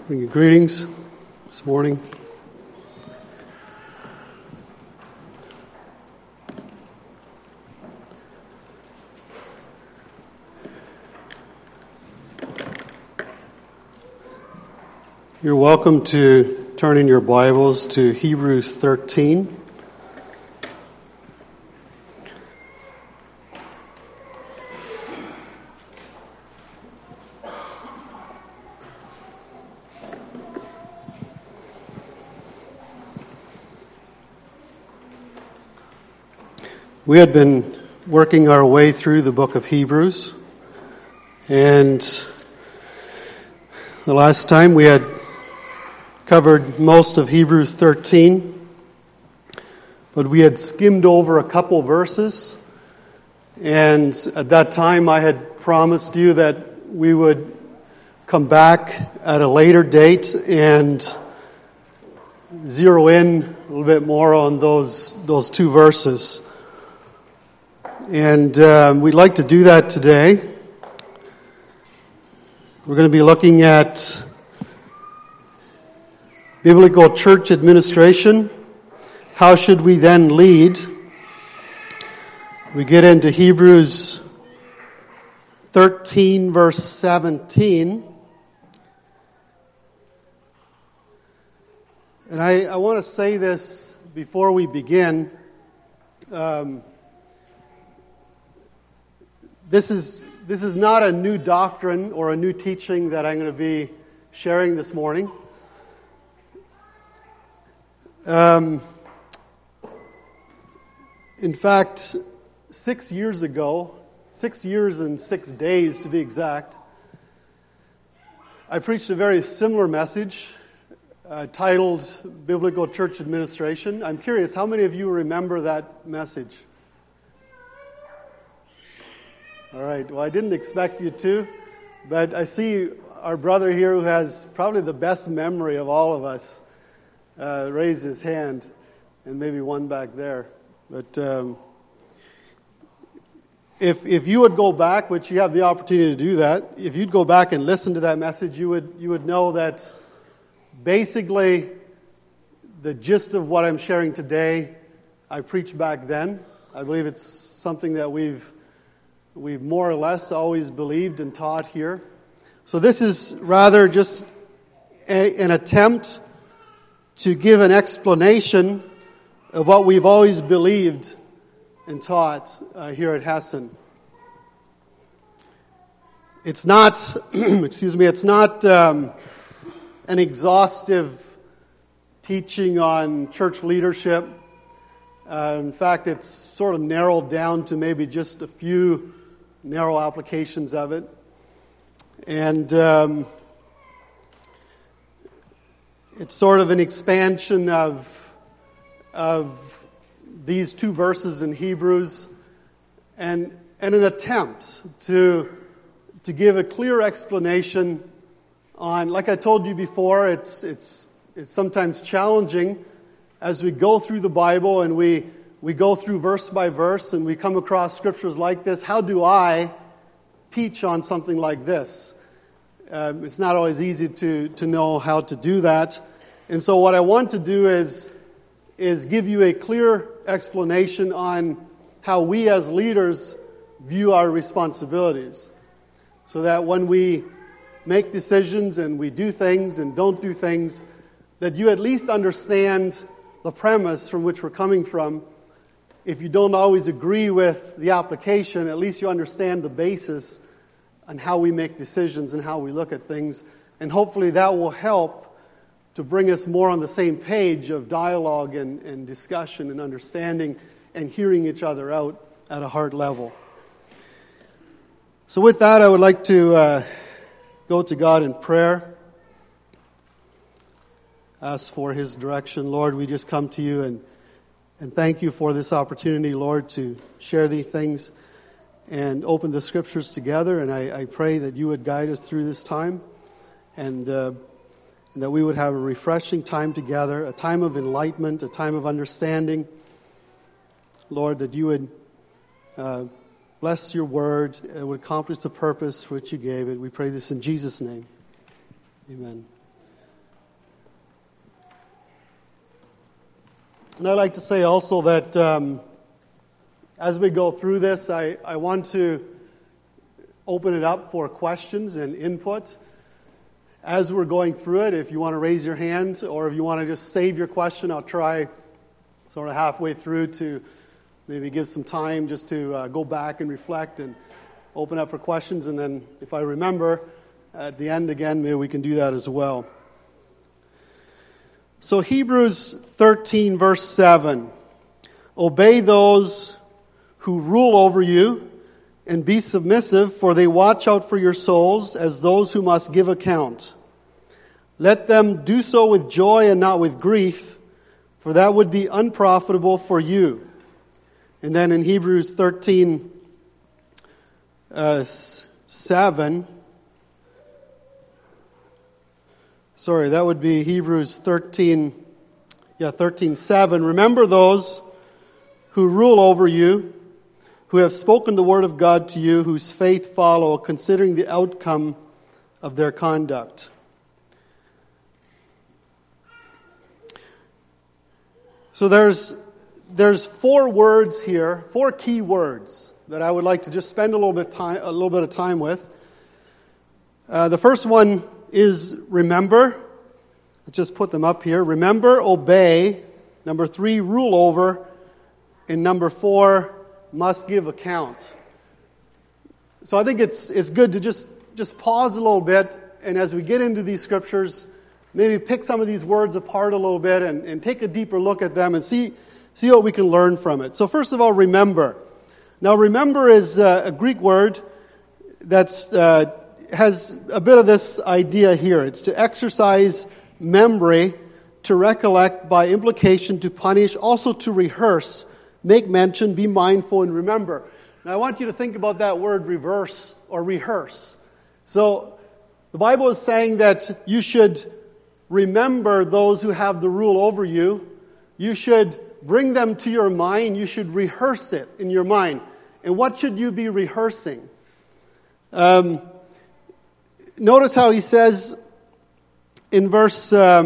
Bring you greetings this morning. You're welcome to turn in your Bibles to Hebrews 13. We had been working our way through the book of Hebrews, and the last time we had covered most of Hebrews 13, but we had skimmed over a couple verses, and at that time I had promised you that we would come back at a later date and zero in a little bit more on those two verses. And we'd like to do that today. We're going to be looking at biblical church administration. How should we then lead? We get into Hebrews 13, verse 17. And I want to say this before we begin. This is not a new doctrine or a new teaching that I'm going to be sharing this morning. In fact, 6 years ago, 6 years and 6 days to be exact, I preached a very similar message titled Biblical Church Administration. I'm curious, how many of you remember that message? All right, well, I didn't expect you to, but I see our brother here who has probably the best memory of all of us raise his hand, and maybe one back there. But if you would go back, which you have the opportunity to do that, if you'd go back and listen to that message, you would know that basically the gist of what I'm sharing today, I preached back then. I believe it's something that we've more or less always believed and taught here. So this is rather just an attempt to give an explanation of what we've always believed and taught here at Hessen. It's not, it's not an exhaustive teaching on church leadership. In fact, it's sort of narrowed down to maybe just a few narrow applications of it. And it's sort of an expansion of these two verses in Hebrews and an attempt to give a clear explanation on, like I told you before, it's sometimes challenging as we go through the Bible and we go through verse by verse and we come across scriptures like this. How do I teach on something like this? It's not always easy to know how to do that. And so what I want to do is give you a clear explanation on how we as leaders view our responsibilities. So that when we make decisions and we do things and don't do things, that you at least understand the premise from which we're coming from. If you don't always agree with the application, at least you understand the basis on how we make decisions and how we look at things. And hopefully that will help to bring us more on the same page of dialogue and discussion and understanding and hearing each other out at a heart level. So with that, I would like to go to God in prayer. Ask for His direction. Lord, we just come to you and thank you for this opportunity, Lord, to share these things and open the Scriptures together. And I pray that you would guide us through this time and that we would have a refreshing time together, a time of enlightenment, a time of understanding. Lord, that you would bless your word and would accomplish the purpose for which you gave it. We pray this in Jesus' name. Amen. And I'd like to say also that as we go through this, I want to open it up for questions and input. As we're going through it, if you want to raise your hand or if you want to just save your question, I'll try sort of halfway through to maybe give some time just to go back and reflect and open up for questions. And then if I remember at the end again, maybe we can do that as well. So Hebrews 13, verse 7. Obey those who rule over you and be submissive, for they watch out for your souls as those who must give account. Let them do so with joy and not with grief, for that would be unprofitable for you. And then in Hebrews 13, 7, sorry, that would be Hebrews 13, 7. Remember those who rule over you, who have spoken the word of God to you, whose faith follow, considering the outcome of their conduct. So there's 4 words here, 4 key words that I would like to just spend a little bit of time with. The first one is remember. Let's just put them up here. Remember, obey. Number 3, rule over. And number 4, must give account. So I think it's good to just pause a little bit, and as we get into these scriptures, maybe pick some of these words apart a little bit and take a deeper look at them and see what we can learn from it. So first of all, remember. Now remember is a Greek word that has a bit of this idea here. It's to exercise memory, to recollect, by implication to punish, also to rehearse, make mention, be mindful, and remember. Now I want you to think about that word reverse or rehearse. So the Bible is saying that you should remember those who have the rule over you. You should bring them to your mind. You should rehearse it in your mind. And what should you be rehearsing? Notice how he says in verse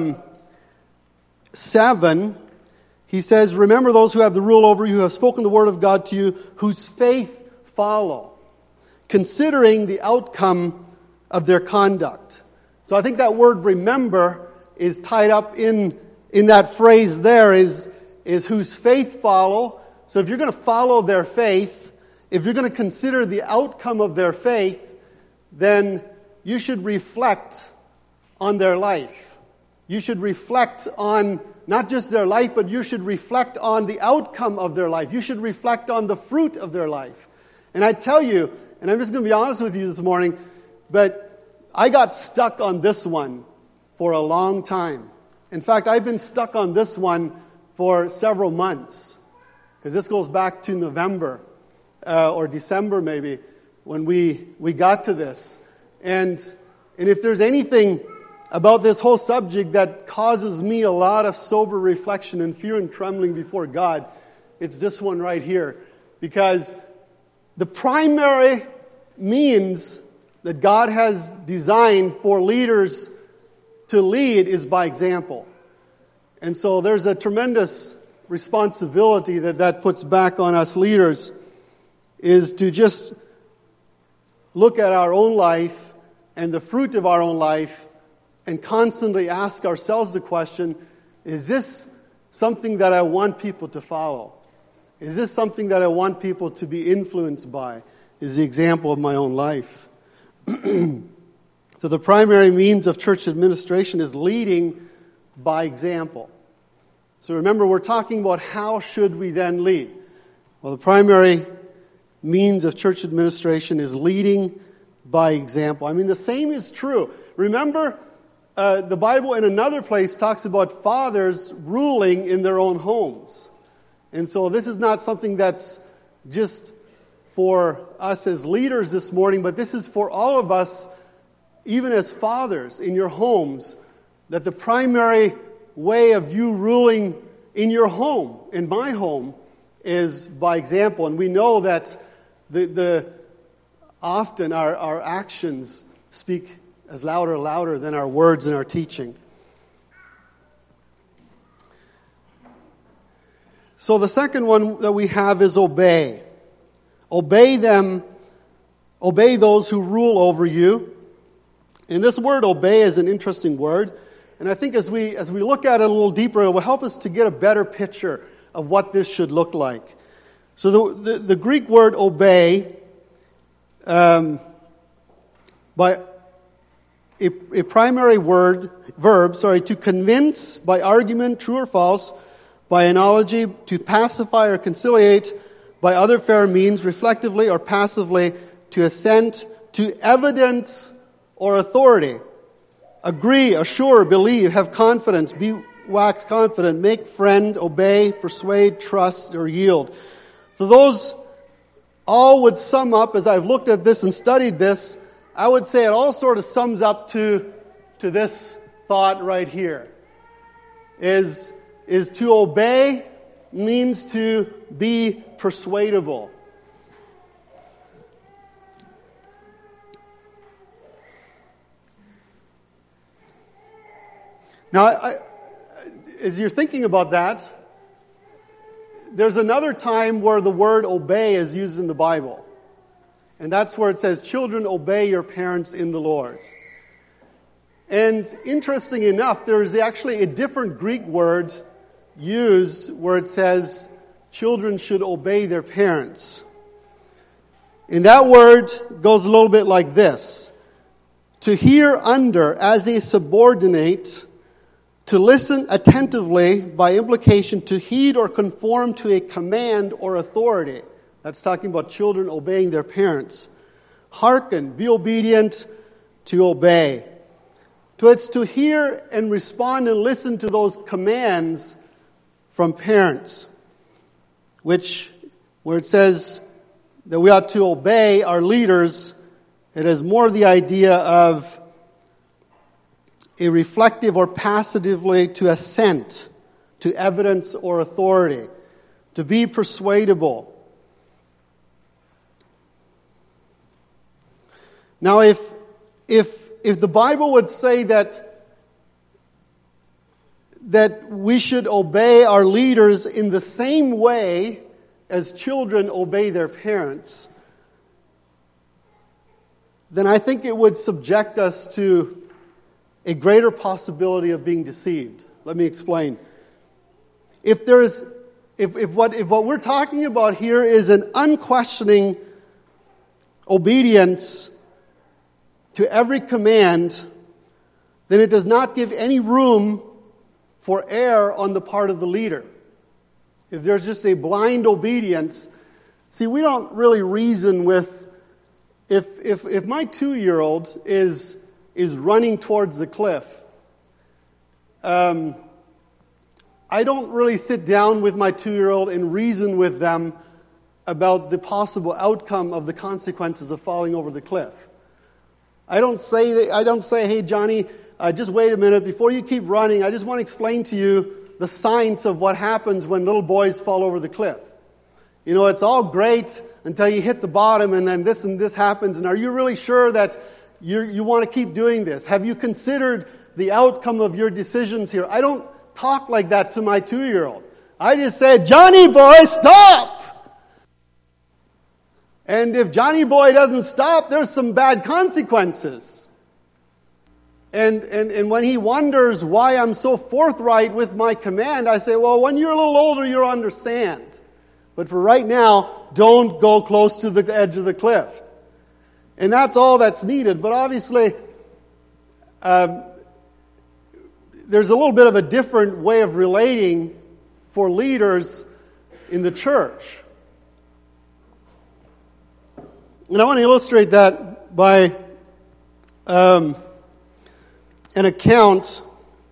7, he says, remember those who have the rule over you, who have spoken the word of God to you, whose faith follow, considering the outcome of their conduct. So I think that word remember is tied up in that phrase there is whose faith follow. So if you're going to follow their faith, if you're going to consider the outcome of their faith, then you should reflect on their life. You should reflect on not just their life, but you should reflect on the outcome of their life. You should reflect on the fruit of their life. And I tell you, and I'm just going to be honest with you this morning, but I got stuck on this one for a long time. In fact, I've been stuck on this one for several months, because this goes back to November or December maybe when we got to this. And if there's anything about this whole subject that causes me a lot of sober reflection and fear and trembling before God, it's this one right here. Because the primary means that God has designed for leaders to lead is by example. And so there's a tremendous responsibility that puts back on us leaders, is to just look at our own life and the fruit of our own life and constantly ask ourselves the question, is this something that I want people to follow? Is this something that I want people to be influenced by? Is the example of my own life. So the primary means of church administration is leading by example. So remember, we're talking about how should we then lead? Well, the primary means of church administration is leading by example. I mean, the same is true. Remember, the Bible in another place talks about fathers ruling in their own homes. And so this is not something that's just for us as leaders this morning, but this is for all of us, even as fathers in your homes, that the primary way of you ruling in your home, in my home, is by example. And we know that often our actions speak as louder than our words and our teaching. So the second one that we have is obey. Obey them, obey those who rule over you. And this word obey is an interesting word. And I think as we look at it a little deeper, it will help us to get a better picture of what this should look like. So the Greek word obey, by a primary verb, to convince by argument, true or false, by analogy, to pacify or conciliate, by other fair means, reflectively or passively, to assent, to evidence or authority. Agree, assure, believe, have confidence, be wax confident, make friend, obey, persuade, trust, or yield. So those all would sum up, as I've looked at this and studied this, I would say it all sort of sums up to this thought right here. Is to obey means to be persuadable. Now, as you're thinking about that, there's another time where the word obey is used in the Bible. And that's where it says, children, obey your parents in the Lord. And interesting enough, there's actually a different Greek word used where it says, children should obey their parents. And that word goes a little bit like this. To hear under as a subordinate, to listen attentively, by implication, to heed or conform to a command or authority. That's talking about children obeying their parents. Hearken, be obedient, to obey. So it's to hear and respond and listen to those commands from parents, where it says that we ought to obey our leaders, it is more the idea of a reflective or passively to assent to evidence or authority, to be persuadable. Now, if the Bible would say that we should obey our leaders in the same way as children obey their parents, then I think it would subject us to a greater possibility of being deceived. Let me explain. If what we're talking about here is an unquestioning obedience to every command, then it does not give any room for error on the part of the leader. If there's just a blind obedience, see, we don't really reason with, if my 2-year-old is running towards the cliff, I don't really sit down with my 2-year-old and reason with them about the possible outcome of the consequences of falling over the cliff. I don't say, hey, Johnny, just wait a minute. Before you keep running, I just want to explain to you the science of what happens when little boys fall over the cliff. You know, it's all great until you hit the bottom and then this and this happens. And are you really sure that you want to keep doing this? Have you considered the outcome of your decisions here? I don't talk like that to my 2-year-old. I just say, Johnny boy, stop! And if Johnny boy doesn't stop, there's some bad consequences. And when he wonders why I'm so forthright with my command, I say, well, when you're a little older, you'll understand. But for right now, don't go close to the edge of the cliff. And that's all that's needed. But obviously, there's a little bit of a different way of relating for leaders in the church. And I want to illustrate that by an account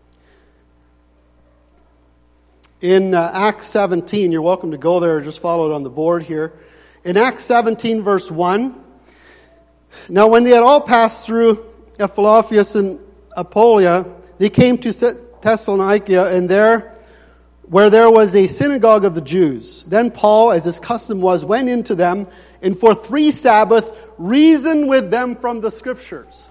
in Acts 17. You're welcome to go there or just follow it on the board here. In Acts 17, verse 1, now when they had all passed through Ephialphius and Apolia, they came to Thessalonica, and where there was a synagogue of the Jews. Then Paul, as his custom was, went into them, and for 3 Sabbaths reasoned with them from the Scriptures.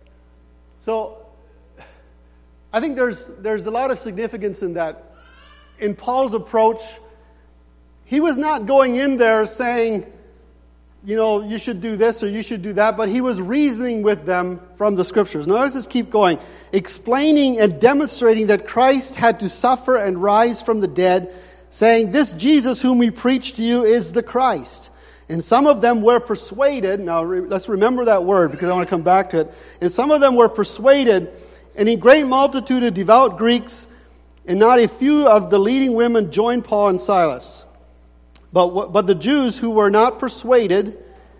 So, I think there's a lot of significance in that in Paul's approach, he was not going in there saying, you should do this or you should do that, but he was reasoning with them from the Scriptures. Now let's just keep going. Explaining and demonstrating that Christ had to suffer and rise from the dead, saying, this Jesus whom we preach to you is the Christ. And some of them were persuaded. Now let's remember that word because I want to come back to it. And some of them were persuaded, and a great multitude of devout Greeks and not a few of the leading women joined Paul and Silas. But the Jews who were not persuaded,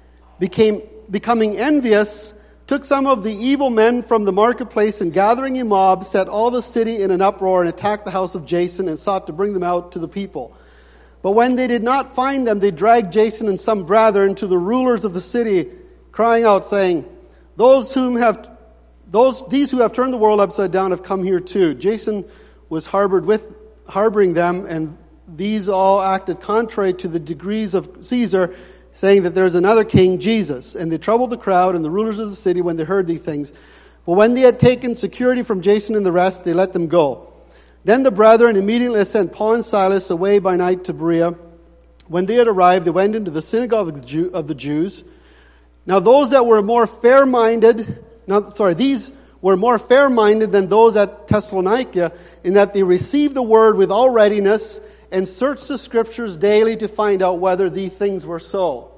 becoming envious, took some of the evil men from the marketplace and gathering a mob, set all the city in an uproar and attacked the house of Jason and sought to bring them out to the people. But when they did not find them, they dragged Jason and some brethren to the rulers of the city, crying out, saying, these who have turned the world upside down have come here too. Jason was harboring them, and these all acted contrary to the decrees of Caesar, saying that there is another king, Jesus. And they troubled the crowd and the rulers of the city when they heard these things. But when they had taken security from Jason and the rest, they let them go. Then the brethren immediately sent Paul and Silas away by night to Berea. When they had arrived, they went into the synagogue of the Jews. Now those that were more fair-minded, these were more fair-minded than those at Thessalonica, in that they received the word with all readiness and searched the Scriptures daily to find out whether these things were so.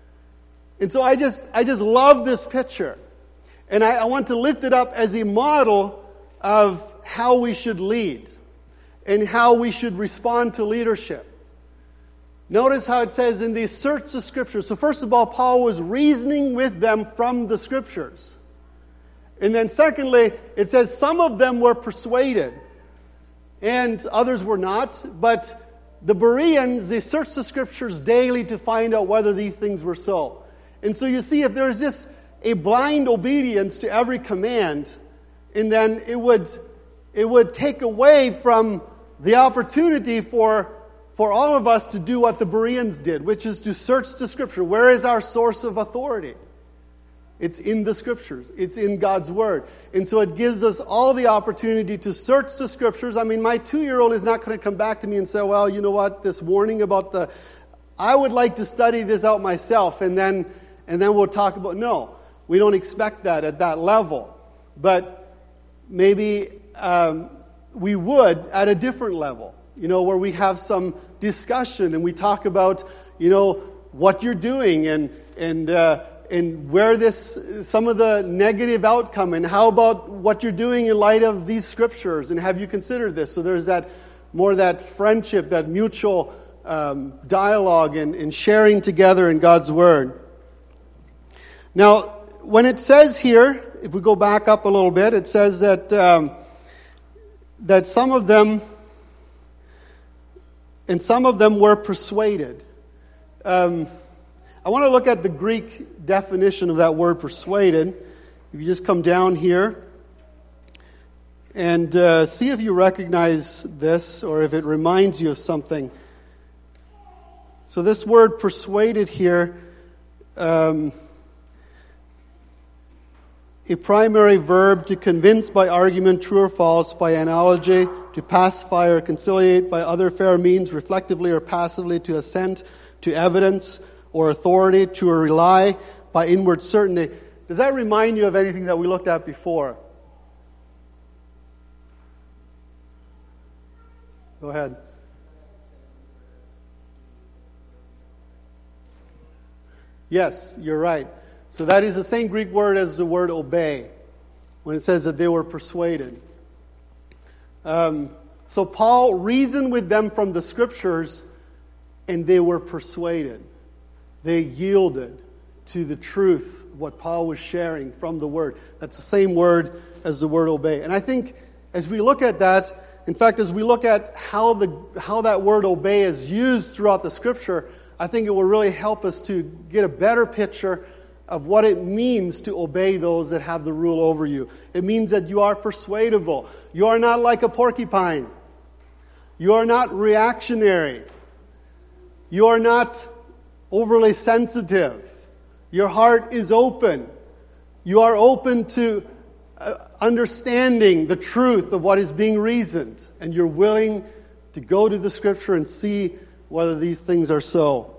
And so I just love this picture. And I want to lift it up as a model of how we should lead and how we should respond to leadership. Notice how it says in these search the Scriptures. So first of all, Paul was reasoning with them from the Scriptures. And then secondly, it says some of them were persuaded and others were not. But the Bereans, they searched the Scriptures daily to find out whether these things were so. And so you see, if there's just a blind obedience to every command, and then it would take away from the opportunity for all of us to do what the Bereans did, which is to search the Scripture. Where is our source of authority? It's in the Scriptures. It's in God's Word. And so it gives us all the opportunity to search the Scriptures. I mean, my 2-year-old is not going to come back to me and say, well, you know what, this warning about I would like to study this out myself, and then we'll talk about, no, we don't expect that at that level. But maybe we would at a different level, where we have some discussion and we talk about, what you're doing and where some of the negative outcome, and how about what you're doing in light of these Scriptures, and have you considered this? So there's that friendship, that mutual dialogue and sharing together in God's Word. Now, when it says here, if we go back up a little bit, it says that some of them were persuaded. I want to look at the Greek definition of that word persuaded. If you just come down here and see if you recognize this or if it reminds you of something. So this word persuaded here, a primary verb to convince by argument, true or false, by analogy, to pacify or conciliate by other fair means, reflectively or passively, to assent to evidence or authority, to rely by inward certainty. Does that remind you of anything that we looked at before? Go ahead. Yes, you're right. So that is the same Greek word as the word obey, when it says that they were persuaded. So Paul reasoned with them from the Scriptures, and they were persuaded. They yielded to the truth, what Paul was sharing from the Word. That's the same word as the word obey. And I think as we look at that, in fact, as we look at how that word obey is used throughout the Scripture, I think it will really help us to get a better picture of what it means to obey those that have the rule over you. It means that you are persuadable. You are not like a porcupine. You are not reactionary. You are not overly sensitive. Your heart is open. You are open to understanding the truth of what is being reasoned. And you're willing to go to the Scripture and see whether these things are so.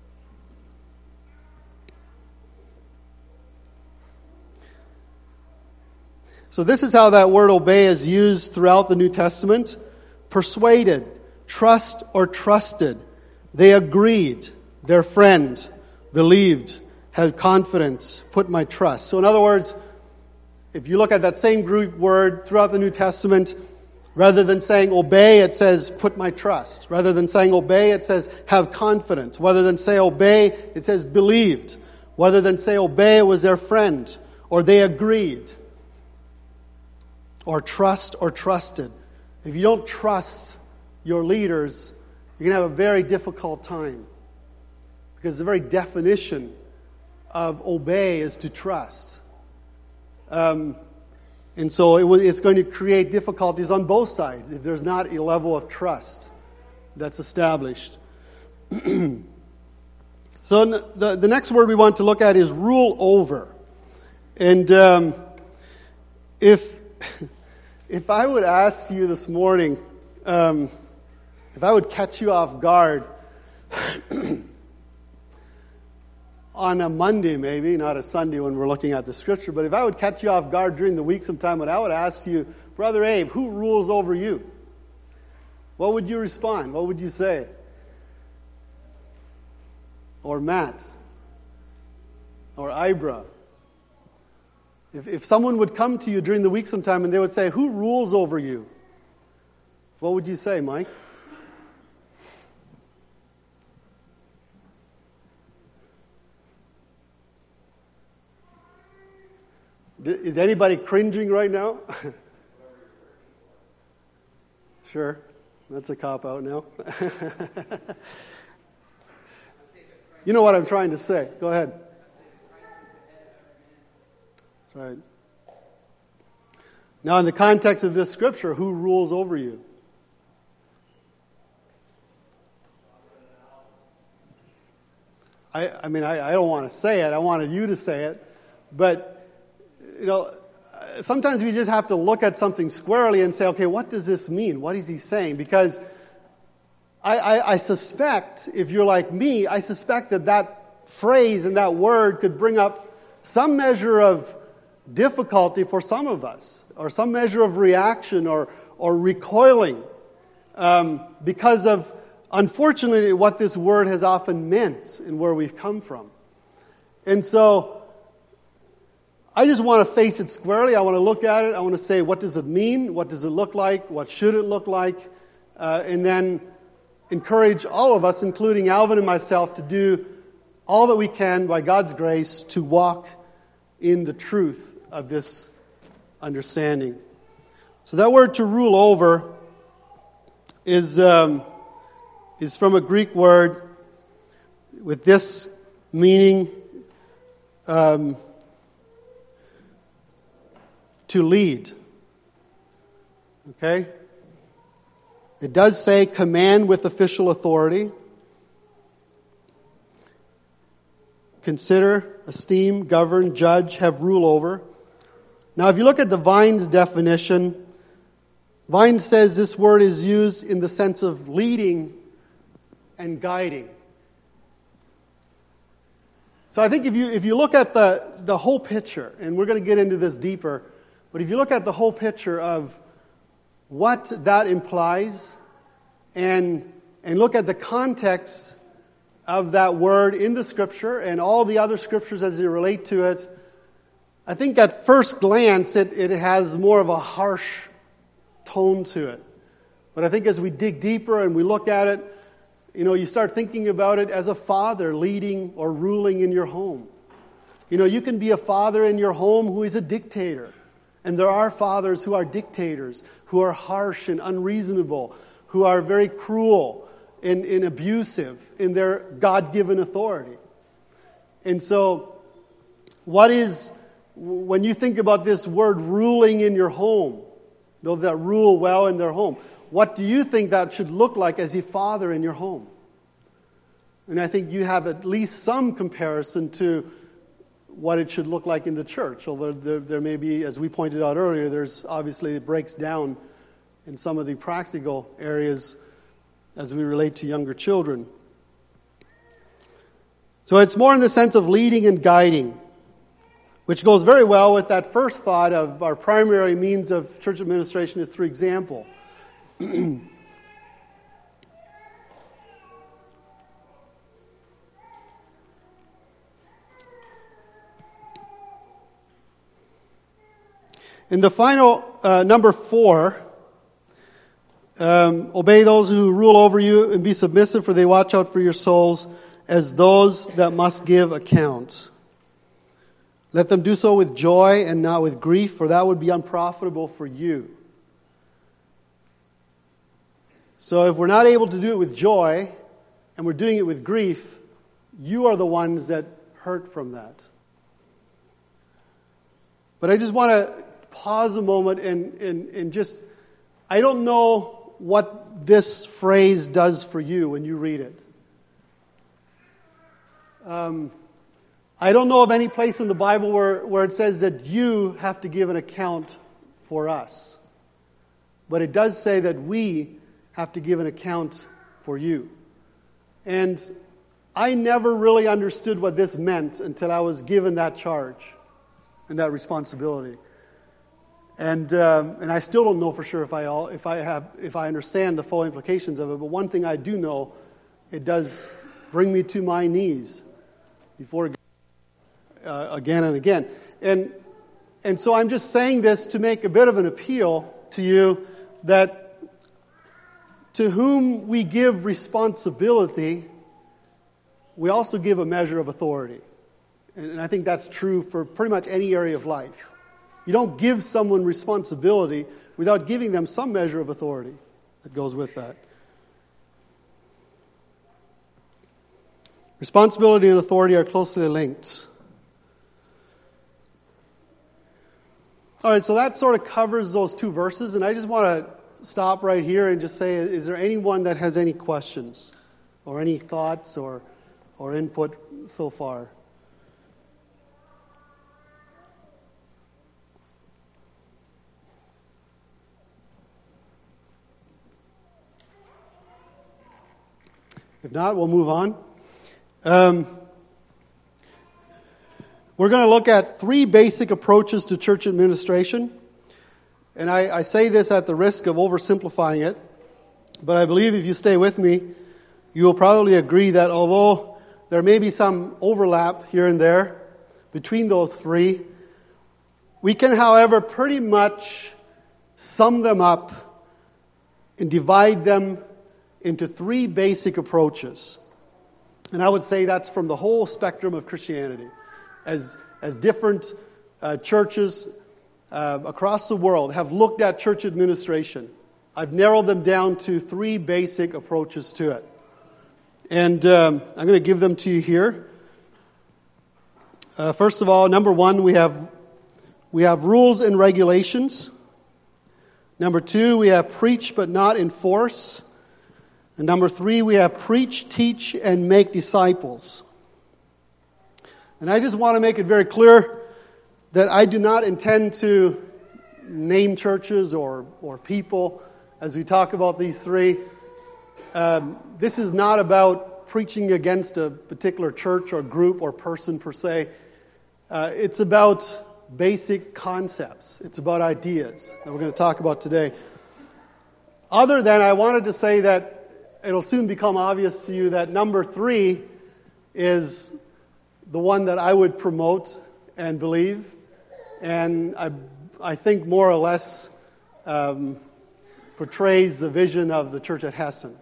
So this is how that word obey is used throughout the New Testament. Persuaded, trust or trusted. They agreed, their friend, believed, had confidence, put my trust. So in other words, if you look at that same Greek word throughout the New Testament, rather than saying obey, it says put my trust. Rather than saying obey, it says have confidence. Rather than say obey, it says believed. Rather than say obey, it was their friend, or they agreed. Or trust or trusted. If you don't trust your leaders, you're going to have a very difficult time. Because the very definition of obey is to trust. And so it's going to create difficulties on both sides if there's not a level of trust that's established. So the next word we want to look at is rule over. And if I would ask you this morning, if I would catch you off guard on a Monday maybe, not a Sunday when we're looking at the Scripture, but if I would catch you off guard during the week sometime, I would ask you, Brother Abe, who rules over you? What would you respond? What would you say? Or Matt? Or Ibra? If someone would come to you during the week sometime and they would say, who rules over you? What would you say, Mike? Is anybody cringing right now? Sure. That's a cop-out now. You know what I'm trying to say. Go ahead. That's right. Now, in the context of this scripture, who rules over you? I don't want to say it. I wanted you to say it. But, sometimes we just have to look at something squarely and say, okay, what does this mean? What is he saying? Because I suspect, if you're like me, I suspect that phrase and that word could bring up some measure of difficulty for some of us, or some measure of reaction or recoiling, because of, unfortunately, what this word has often meant and where we've come from. And so, I just want to face it squarely. I want to look at it. I want to say, what does it mean? What does it look like? What should it look like? And then encourage all of us, including Alvin and myself, to do all that we can by God's grace to walk in the truth of this understanding. So that word to rule over is from a Greek word with this meaning, to lead. Okay? It does say command with official authority. Consider, esteem, govern, judge, have rule over. Now, if you look at the Vine's definition, Vine says this word is used in the sense of leading and guiding. So I think if you look at the whole picture, and we're going to get into this deeper, but if you look at the whole picture of what that implies and look at the context of that word in the Scripture and all the other Scriptures as they relate to it, I think at first glance it has more of a harsh tone to it. But I think as we dig deeper and we look at it, you start thinking about it as a father leading or ruling in your home. You can be a father in your home who is a dictator. And there are fathers who are dictators, who are harsh and unreasonable, who are very cruel and abusive in their God-given authority. And so, when you think about this word ruling in your home, those that rule well in their home, what do you think that should look like as a father in your home? And I think you have at least some comparison to what it should look like in the church. Although there may be, as we pointed out earlier, there's obviously, it breaks down in some of the practical areas as we relate to younger children. So it's more in the sense of leading and guiding, which goes very well with that first thought of our primary means of church administration is through example. In the final, number 4, obey those who rule over you and be submissive, for they watch out for your souls as those that must give account. Let them do so with joy and not with grief, for that would be unprofitable for you. So if we're not able to do it with joy, and we're doing it with grief, you are the ones that hurt from that. But I just want to pause a moment and just, I don't know what this phrase does for you when you read it. I don't know of any place in the Bible where it says that you have to give an account for us. But it does say that we have to give an account for you. And I never really understood what this meant until I was given that charge and that responsibility. And I still don't know for sure if I understand the full implications of it. But one thing I do know, it does bring me to my knees before God again and again. And so I'm just saying this to make a bit of an appeal to you that to whom we give responsibility, we also give a measure of authority. And I think that's true for pretty much any area of life. You don't give someone responsibility without giving them some measure of authority that goes with that. Responsibility and authority are closely linked. All right, so that sort of covers those two verses, and I just want to stop right here and just say, is there anyone that has any questions or any thoughts or input so far? If not, we'll move on. We're going to look at 3 basic approaches to church administration. And I say this at the risk of oversimplifying it, but I believe if you stay with me, you will probably agree that although there may be some overlap here and there between those 3, we can, however, pretty much sum them up and divide them into 3 basic approaches. And I would say that's from the whole spectrum of Christianity. As different churches across the world have looked at church administration, I've narrowed them down to 3 basic approaches to it. And I'm going to give them to you here. First of all, number 1, we have rules and regulations. Number 2, we have preach but not enforce. And number 3, we have preach, teach, and make disciples. And I just want to make it very clear that I do not intend to name churches or people as we talk about these 3. This is not about preaching against a particular church or group or person per se. It's about basic concepts. It's about ideas that we're going to talk about today. Other than I wanted to say that it'll soon become obvious to you that number 3 is the one that I would promote and believe, and I think more or less portrays the vision of the church at Hessen.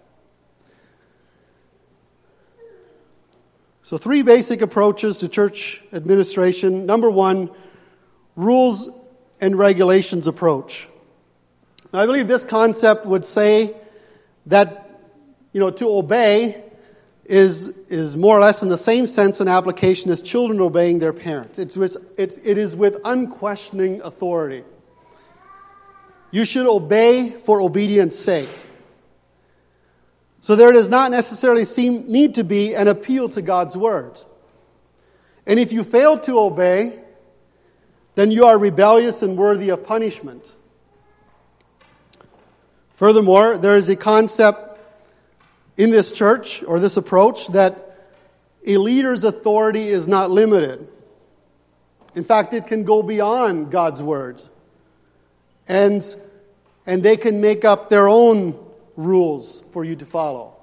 So 3 basic approaches to church administration. Number 1, rules and regulations approach. Now, I believe this concept would say that to obey is more or less in the same sense and application as children obeying their parents. It is with unquestioning authority. You should obey for obedience' sake. So there does not necessarily need to be an appeal to God's word. And if you fail to obey, then you are rebellious and worthy of punishment. Furthermore, there is a concept in this church, or this approach, that a leader's authority is not limited. In fact, it can go beyond God's word. And they can make up their own rules for you to follow.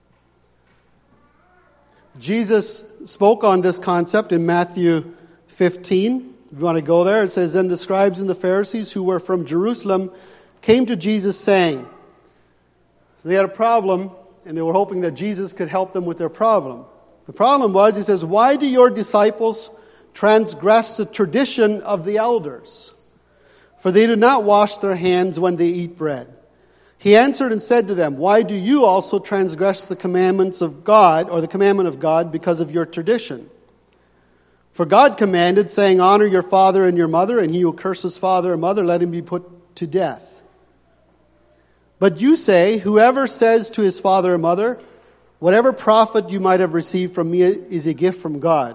Jesus spoke on this concept in Matthew 15. If you want to go there, it says, "Then the scribes and the Pharisees who were from Jerusalem came to Jesus saying," so they had a problem, and they were hoping that Jesus could help them with their problem. The problem was, he says, "Why do your disciples transgress the tradition of the elders? For they do not wash their hands when they eat bread." He answered and said to them, "Why do you also transgress the commandments of God, or the commandment of God, because of your tradition? For God commanded, saying, 'Honor your father and your mother, and he who curses father or mother, let him be put to death.' But you say, 'Whoever says to his father or mother, whatever profit you might have received from me is a gift from God,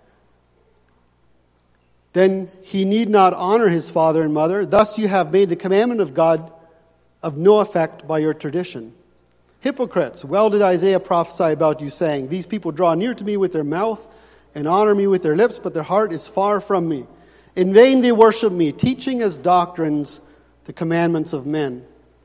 then he need not honor his father and mother. Thus you have made the commandment of God of no effect by your tradition. Hypocrites, well did Isaiah prophesy about you, saying, 'These people draw near to me with their mouth and honor me with their lips, but their heart is far from me. In vain they worship me, teaching as doctrines the commandments of men.'"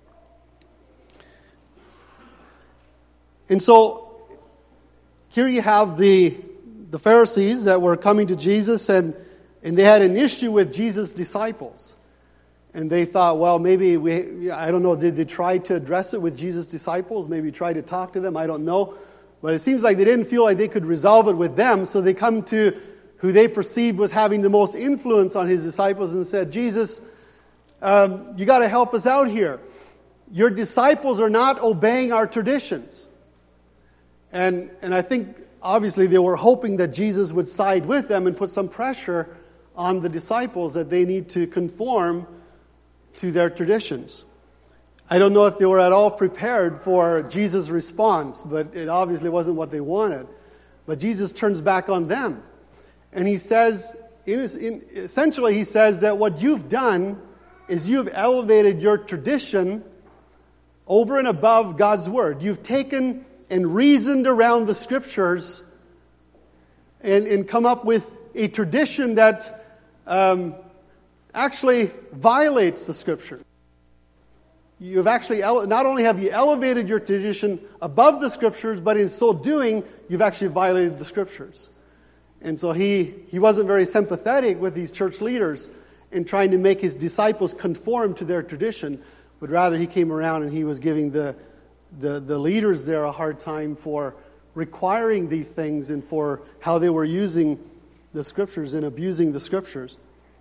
And so here you have the Pharisees that were coming to Jesus, and they had an issue with Jesus' disciples. And they thought, well, maybe I don't know, did they try to address it with Jesus' disciples? Maybe try to talk to them? I don't know. But it seems like they didn't feel like they could resolve it with them, so they come to who they perceived was having the most influence on his disciples and said, "Jesus, you got to help us out here. Your disciples are not obeying our traditions." And I think, obviously, they were hoping that Jesus would side with them and put some pressure on the disciples that they need to conform to their traditions. I don't know if they were at all prepared for Jesus' response, but it obviously wasn't what they wanted. But Jesus turns back on them. And he says, essentially he says that what you've done is you've elevated your tradition over and above God's word. You've taken and reasoned around the scriptures and come up with a tradition that actually violates the scripture. You've actually, not only have you elevated your tradition above the scriptures, but in so doing, you've actually violated the scriptures. And so he wasn't very sympathetic with these church leaders in trying to make his disciples conform to their tradition, but rather he came around and he was giving the leaders there a hard time for requiring these things and for how they were using the scriptures and abusing the scriptures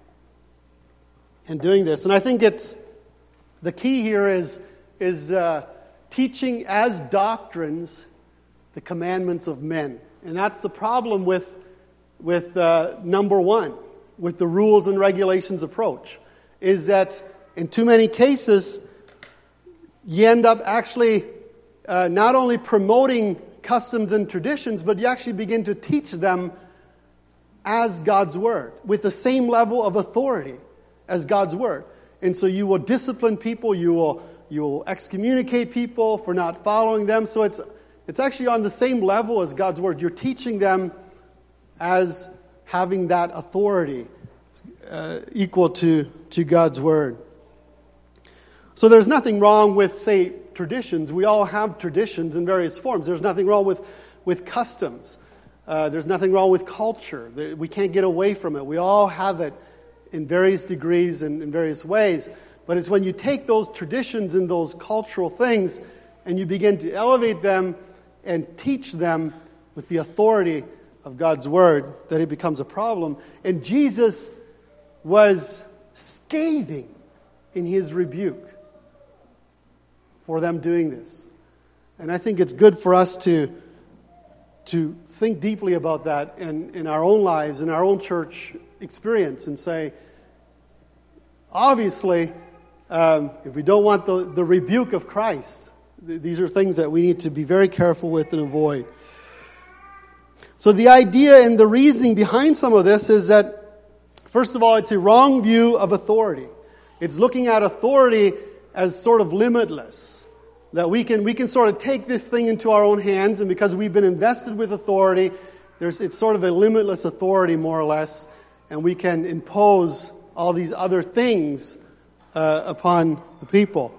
and doing this. And I think the key here is teaching as doctrines the commandments of men. And that's the problem with number one, with the rules and regulations approach, is that in too many cases, you end up actually not only promoting customs and traditions, but you actually begin to teach them as God's word, with the same level of authority as God's word. And so you will discipline people, you will excommunicate people for not following them. So it's actually on the same level as God's word. You're teaching them as having that authority equal to God's word. So there's nothing wrong with, say, traditions. We all have traditions in various forms. There's nothing wrong with customs. There's nothing wrong with culture. We can't get away from it. We all have it in various degrees and in various ways. But it's when you take those traditions and those cultural things and you begin to elevate them and teach them with the authority of God's word that it becomes a problem. And Jesus was scathing in his rebuke for them doing this. And I think it's good for us to think deeply about that in our own lives, in our own church experience, and say, obviously, if we don't want the rebuke of Christ, these are things that we need to be very careful with and avoid. So the idea and the reasoning behind some of this is that, first of all, it's a wrong view of authority. It's looking at authority as sort of limitless. that we can sort of take this thing into our own hands, and because we've been invested with authority, it's sort of a limitless authority, more or less, and we can impose all these other things upon the people.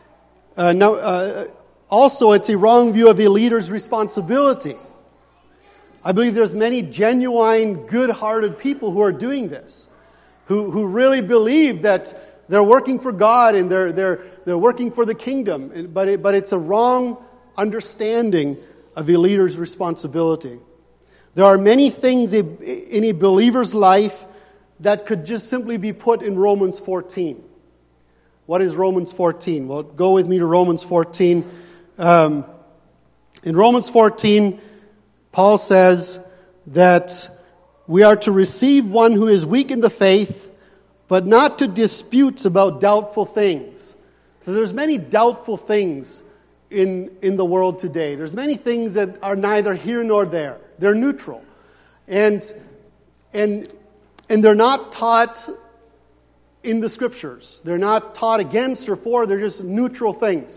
Also, it's a wrong view of a leader's responsibility. I believe there's many genuine, good-hearted people who are doing this, who really believe that they're working for God and they're working for the kingdom. But it's a wrong understanding of a leader's responsibility. There are many things in a believer's life that could just simply be put in Romans 14. What is Romans 14? Well, go with me to Romans 14. In Romans 14, Paul says that we are to receive one who is weak in the faith, but not to disputes about doubtful things. So there's many doubtful things in the world today. There's many things that are neither here nor there. They're neutral. And they're not taught in the Scriptures. They're not taught against or for. They're just neutral things.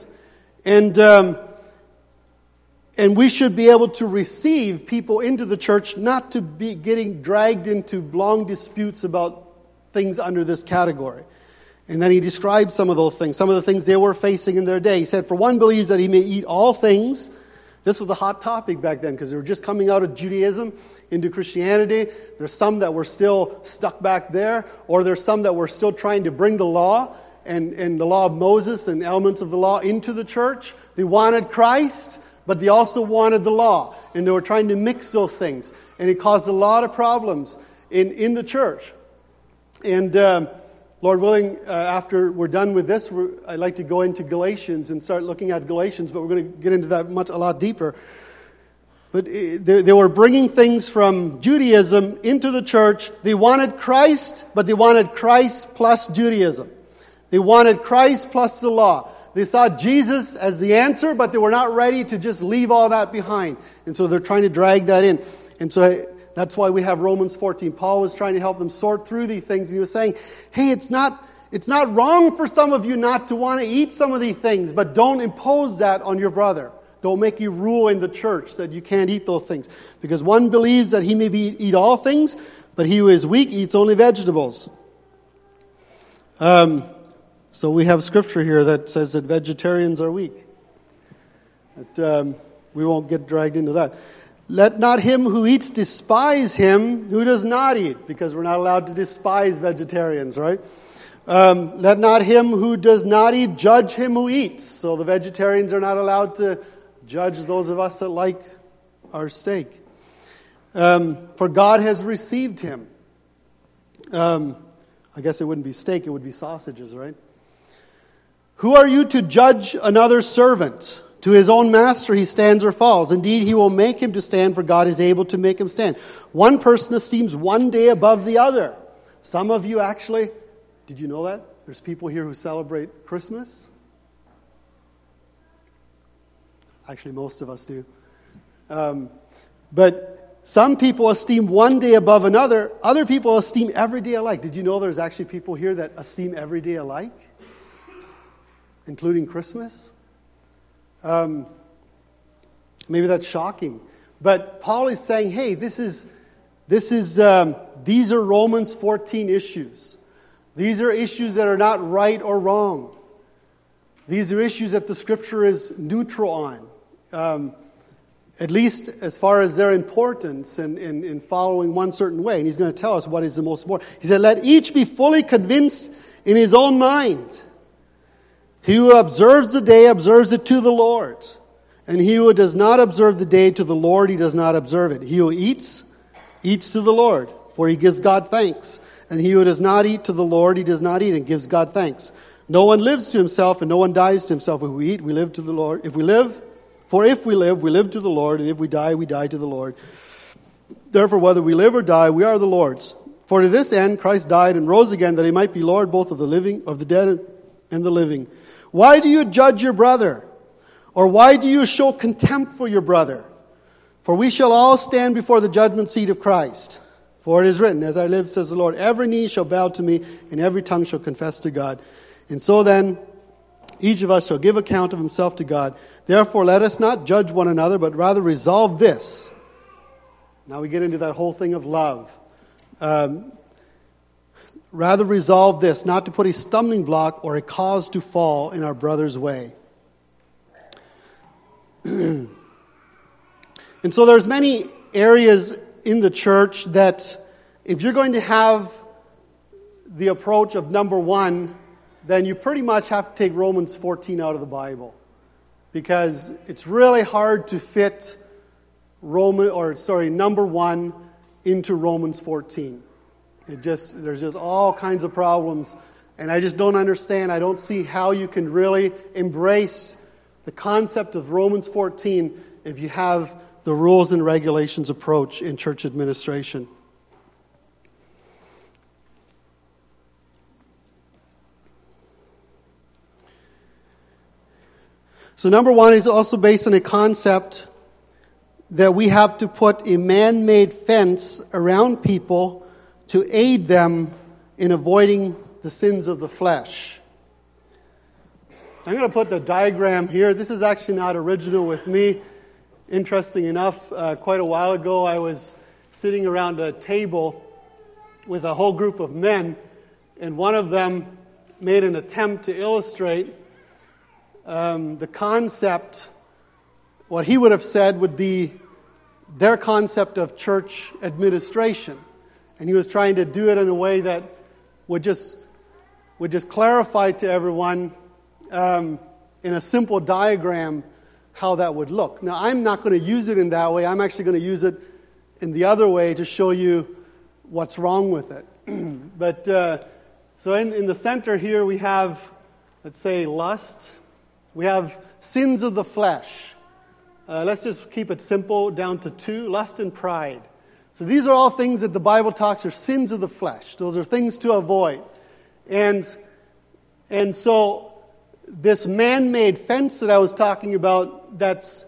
And we should be able to receive people into the church, not to be getting dragged into long disputes about things under this category. And then he described some of those things, some of the things they were facing in their day. He said, for one believes that he may eat all things. This was a hot topic back then because they were just coming out of Judaism into Christianity. There's some that were still stuck back there, or there's some that were still trying to bring the law and the law of Moses and elements of the law into the church. They wanted Christ, but they also wanted the law, and they were trying to mix those things, and it caused a lot of problems in the church. And Lord willing, after we're done with this, I'd like to go into Galatians and start looking at Galatians, but we're going to get into that a lot deeper. But they were bringing things from Judaism into the church. They wanted Christ, but they wanted Christ plus Judaism. They wanted Christ plus the law. They saw Jesus as the answer, but they were not ready to just leave all that behind. And so they're trying to drag that in. And so that's why we have Romans 14. Paul was trying to help them sort through these things. And he was saying, hey, it's not wrong for some of you not to want to eat some of these things, but don't impose that on your brother. Don't make a rule in the church that you can't eat those things. Because one believes that he may eat all things, but he who is weak eats only vegetables. So we have scripture here that says that vegetarians are weak. We won't get dragged into that. Let not him who eats despise him who does not eat, because we're not allowed to despise vegetarians, right? Let not him who does not eat judge him who eats. So the vegetarians are not allowed to judge those of us that like our steak. For God has received him. I guess it wouldn't be steak, it would be sausages, right? Who are you to judge another servant? To his own master he stands or falls. Indeed, he will make him to stand, for God is able to make him stand. One person esteems one day above the other. Some of you actually, did you know that? There's people here who celebrate Christmas. Actually, most of us do. But some people esteem one day above another. Other people esteem every day alike. Did you know there's actually people here that esteem every day alike? Including Christmas? Maybe that's shocking. But Paul is saying, hey, these are Romans 14 issues. These are issues that are not right or wrong. These are issues that the Scripture is neutral on. At least as far as their importance in following one certain way. And he's going to tell us what is the most important. He said, let each be fully convinced in his own mind. He who observes the day observes it to the Lord. And he who does not observe the day to the Lord, he does not observe it. He who eats, eats to the Lord, for he gives God thanks. And he who does not eat to the Lord, he does not eat and gives God thanks. No one lives to himself, and no one dies to himself. If we eat, we live to the Lord. If we live to the Lord. And if we die to the Lord. Therefore, whether we live or die, we are the Lord's. For to this end Christ died and rose again, that he might be Lord both of the living, of the dead and the living. Why do you judge your brother? Or why do you show contempt for your brother? For we shall all stand before the judgment seat of Christ. For it is written, as I live, says the Lord, every knee shall bow to me, and every tongue shall confess to God. And so then, Each of us shall give account of himself to God. Therefore, let us not judge one another, but rather resolve this. Now we get into that whole thing of love. Rather resolve this, not to put a stumbling block or a cause to fall in our brother's way. And so there's many areas in the church that if you're going to have the approach of number one, then you pretty much have to take Romans 14 out of the Bible. Because it's really hard to fit number one into Romans 14. There's just all kinds of problems, and I just don't understand. I don't see how you can really embrace the concept of Romans 14 if you have the rules and regulations approach in church administration. So number one is also based on a concept that we have to put a man-made fence around people to aid them in avoiding the sins of the flesh. I'm going to put the diagram here. This is actually not original with me. Interesting enough, quite a while ago I was sitting around a table with a whole group of men, and one of them made an attempt to illustrate the concept. What he would have said would be their concept of church administration. And he was trying to do it in a way that would just clarify to everyone in a simple diagram how that would look. Now, I'm not going to use it in that way. I'm actually going to use it in the other way to show you what's wrong with it. But so in the center here we have, let's say, lust. We have sins of the flesh. Let's just keep it simple down to two, lust and pride. So these are all things that the Bible talks are sins of the flesh. Those are things to avoid. And so this man-made fence that I was talking about that's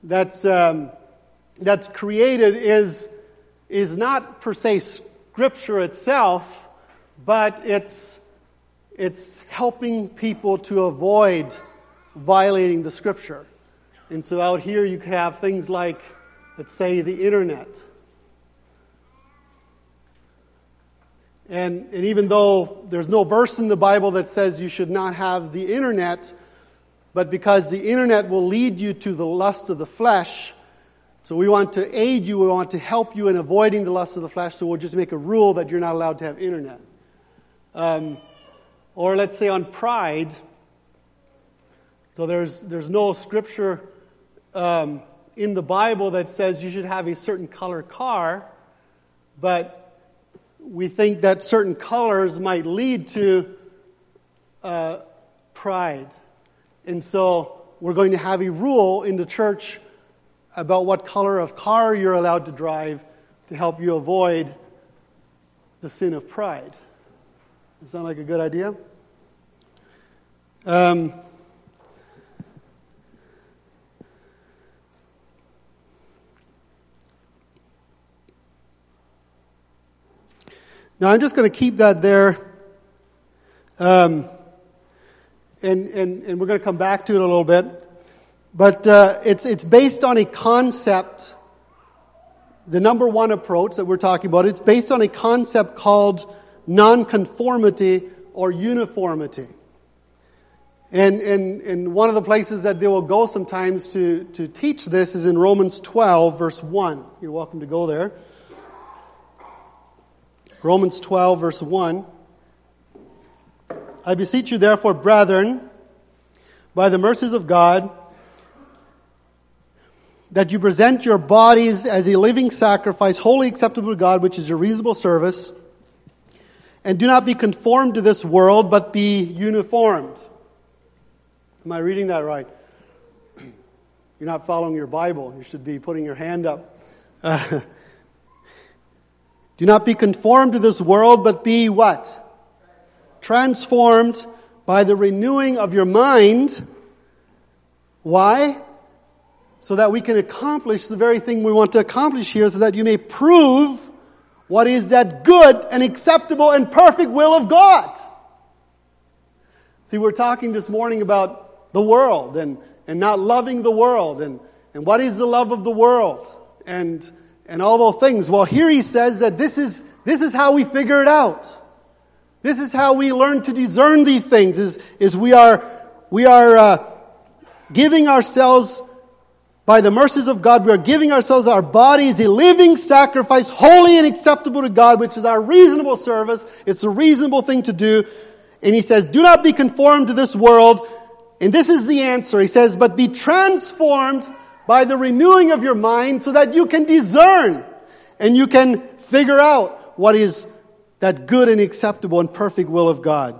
created is not per se Scripture itself, but it's helping people to avoid violating the Scripture. And so out here you could have things like, let's say, the internet. And even though there's no verse in the Bible that says you should not have the internet, but because the internet will lead you to the lust of the flesh, so we want to aid you, we want to help you in avoiding the lust of the flesh, so we'll just make a rule that you're not allowed to have internet. Or let's say on pride, so there's no scripture in the Bible that says you should have a certain color car, but we think that certain colors might lead to pride. And so we're going to have a rule in the church about what color of car you're allowed to drive to help you avoid the sin of pride. Does that sound like a good idea? Now, I'm just going to keep that there, and we're going to come back to it a little bit. But it's based on a concept, the number one approach that we're talking about. It's based on a concept called nonconformity or uniformity. And one of the places that they will go sometimes to teach this is in Romans 12, verse 1. You're welcome to go there. Romans 12, verse 1. I beseech you, therefore, brethren, by the mercies of God, that you present your bodies as a living sacrifice, wholly acceptable to God, which is your reasonable service, and do not be conformed to this world, but be uniformed. Am I reading that right? You're not following your Bible. You should be putting your hand up. Do not be conformed to this world, but be what? Transformed by the renewing of your mind. Why? So that we can accomplish the very thing we want to accomplish here, so that you may prove what is that good and acceptable and perfect will of God. See, we're talking this morning about the world and not loving the world and what is the love of the world and all those things. Well, here he says that this is how we figure it out. This is how we learn to discern these things. Is we are giving ourselves, by the mercies of God, we are giving ourselves, our bodies, a living sacrifice, holy and acceptable to God, which is our reasonable service. It's a reasonable thing to do. And he says, do not be conformed to this world. And this is the answer. He says, but be transformed by the renewing of your mind so that you can discern and you can figure out what is that good and acceptable and perfect will of God.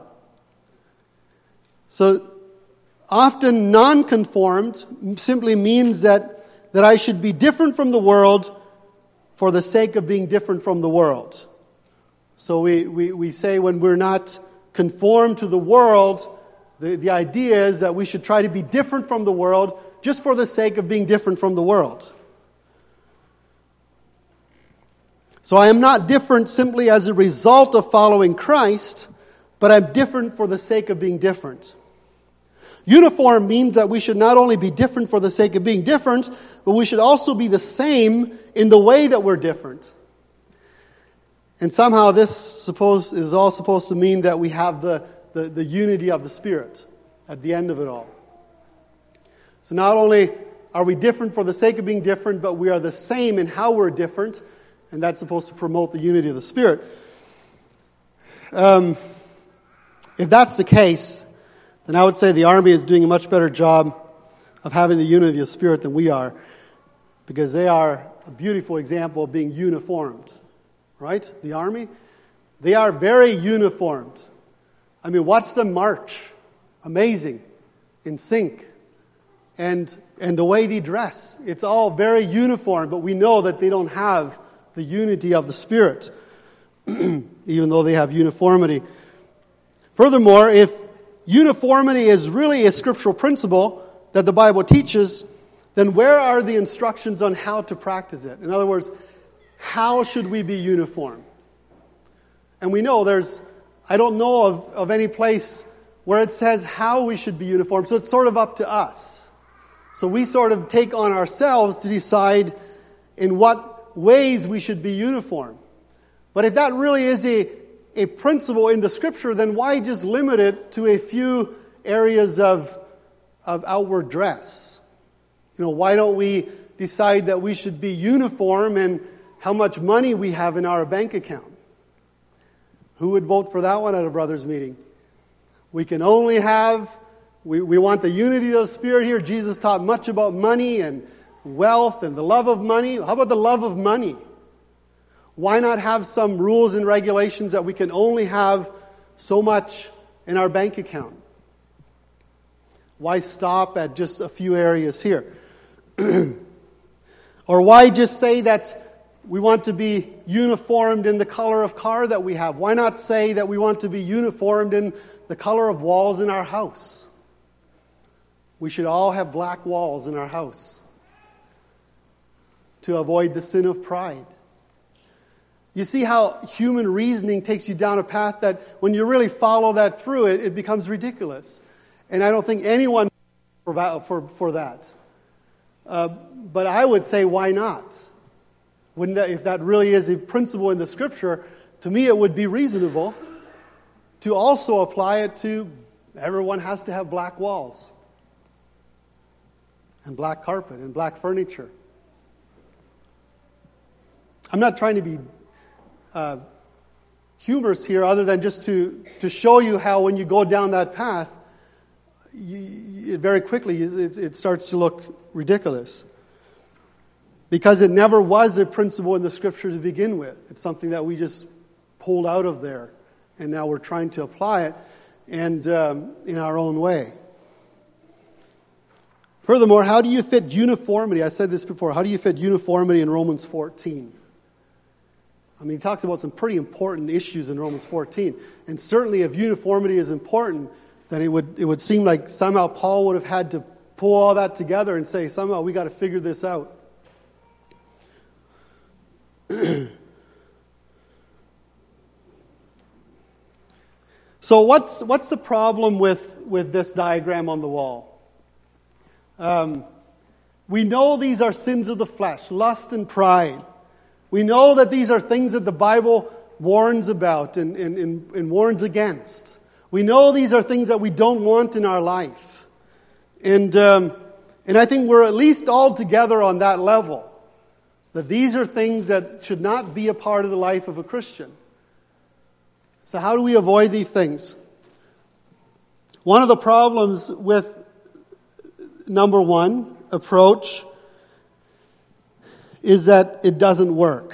So often non-conformed simply means that I should be different from the world for the sake of being different from the world. So we say when we're not conformed to the world, the idea is that we should try to be different from the world just for the sake of being different from the world. So I am not different simply as a result of following Christ, but I'm different for the sake of being different. Uniform means that we should not only be different for the sake of being different, but we should also be the same in the way that we're different. And somehow this is all supposed to mean that we have the unity of the Spirit at the end of it all. So not only are we different for the sake of being different, but we are the same in how we're different, and that's supposed to promote the unity of the Spirit. If that's the case, then I would say the Army is doing a much better job of having the unity of the Spirit than we are, because they are a beautiful example of being uniformed. Right? The Army, they are very uniformed. I mean, watch them march. Amazing. In sync. And the way they dress. It's all very uniform, but we know that they don't have the unity of the Spirit, even though they have uniformity. Furthermore, if uniformity is really a scriptural principle that the Bible teaches, then where are the instructions on how to practice it? In other words, how should we be uniform? And we know I don't know of any place where it says how we should be uniform, so it's sort of up to us. So we sort of take on ourselves to decide in what ways we should be uniform. But if that really is a principle in the Scripture, then why just limit it to a few areas of outward dress? Why don't we decide that we should be uniform and how much money we have in our bank account? Who would vote for that one at a brothers' meeting? We can only we want the unity of the Spirit here. Jesus taught much about money and wealth and the love of money. How about the love of money? Why not have some rules and regulations that we can only have so much in our bank account? Why stop at just a few areas here? Or why just say that we want to be uniformed in the color of car that we have? Why not say that we want to be uniformed in the color of walls in our house? We should all have black walls in our house to avoid the sin of pride. You see how human reasoning takes you down a path that when you really follow that through, it becomes ridiculous. And I don't think anyone for that. But I would say, why not? If that really is a principle in the Scripture, to me it would be reasonable to also apply it to everyone has to have black walls and black carpet and black furniture. I'm not trying to be humorous here other than just to show you how when you go down that path, very quickly it starts to look ridiculous. Because it never was a principle in the Scripture to begin with. It's something that we just pulled out of there. And now we're trying to apply it and in our own way. Furthermore, how do you fit uniformity? I said this before. How do you fit uniformity in Romans 14? I mean, he talks about some pretty important issues in Romans 14. And certainly if uniformity is important, then it would seem like somehow Paul would have had to pull all that together and say, somehow we got to figure this out. So what's the problem with this diagram on the wall? We know these are sins of the flesh, lust and pride. We know that these are things that the Bible warns about and warns against. We know these are things that we don't want in our life. And I think we're at least all together on that level, that these are things that should not be a part of the life of a Christian. So how do we avoid these things? One of the problems with number one approach is that it doesn't work.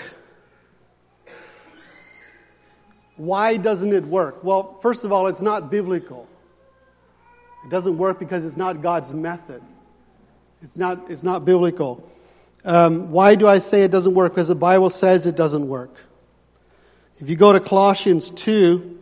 Why doesn't it work? Well, first of all, it's not biblical. It doesn't work because it's not God's method. It's not biblical. Why do I say it doesn't work? Because the Bible says it doesn't work. If you go to Colossians 2,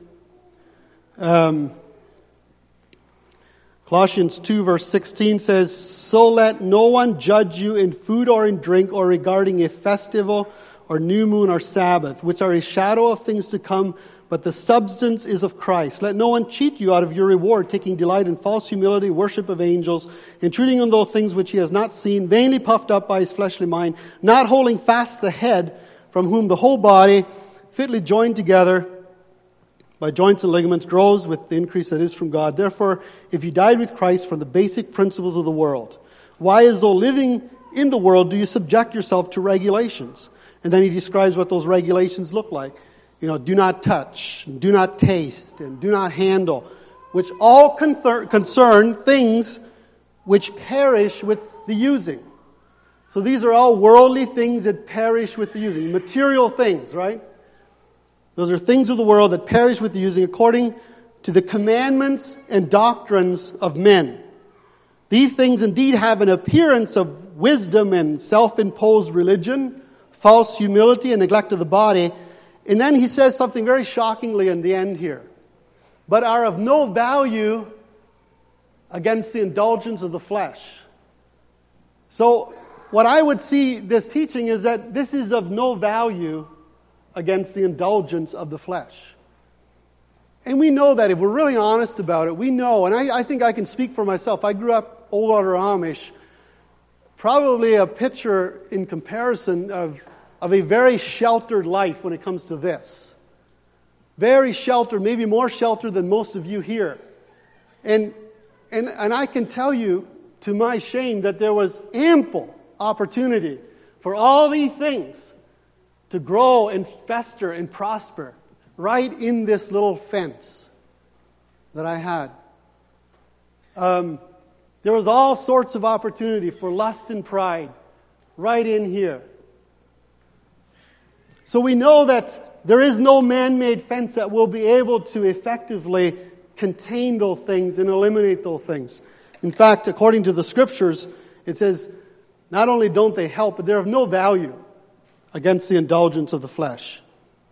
Colossians 2 verse 16 says, "So let no one judge you in food or in drink or regarding a festival or new moon or Sabbath, which are a shadow of things to come, but the substance is of Christ. Let no one cheat you out of your reward, taking delight in false humility, worship of angels, intruding on those things which he has not seen, vainly puffed up by his fleshly mind, not holding fast the head, from whom the whole body, fitly joined together by joints and ligaments, grows with the increase that is from God. Therefore, if you died with Christ from the basic principles of the world, why, as though living in the world, do you subject yourself to regulations?" And then he describes what those regulations look like. Do not touch, and do not taste, and do not handle, which all concern things which perish with the using. So these are all worldly things that perish with the using. Material things, right? Those are things of the world that perish with the using according to the commandments and doctrines of men. These things indeed have an appearance of wisdom and self-imposed religion, false humility and neglect of the body. And then he says something very shockingly in the end here. "But are of no value against the indulgence of the flesh." So what I would see this teaching is that this is of no value against the indulgence of the flesh. And we know that if we're really honest about it, we know, and I think I can speak for myself. I grew up Old Order Amish, probably a picture in comparison of a very sheltered life when it comes to this. Very sheltered, maybe more sheltered than most of you here. And I can tell you, to my shame, that there was ample opportunity for all these things to grow and fester and prosper right in this little fence that I had. There was all sorts of opportunity for lust and pride right in here. So we know that there is no man-made fence that will be able to effectively contain those things and eliminate those things. In fact, according to the Scriptures, it says, not only don't they help, but they're of no value against the indulgence of the flesh.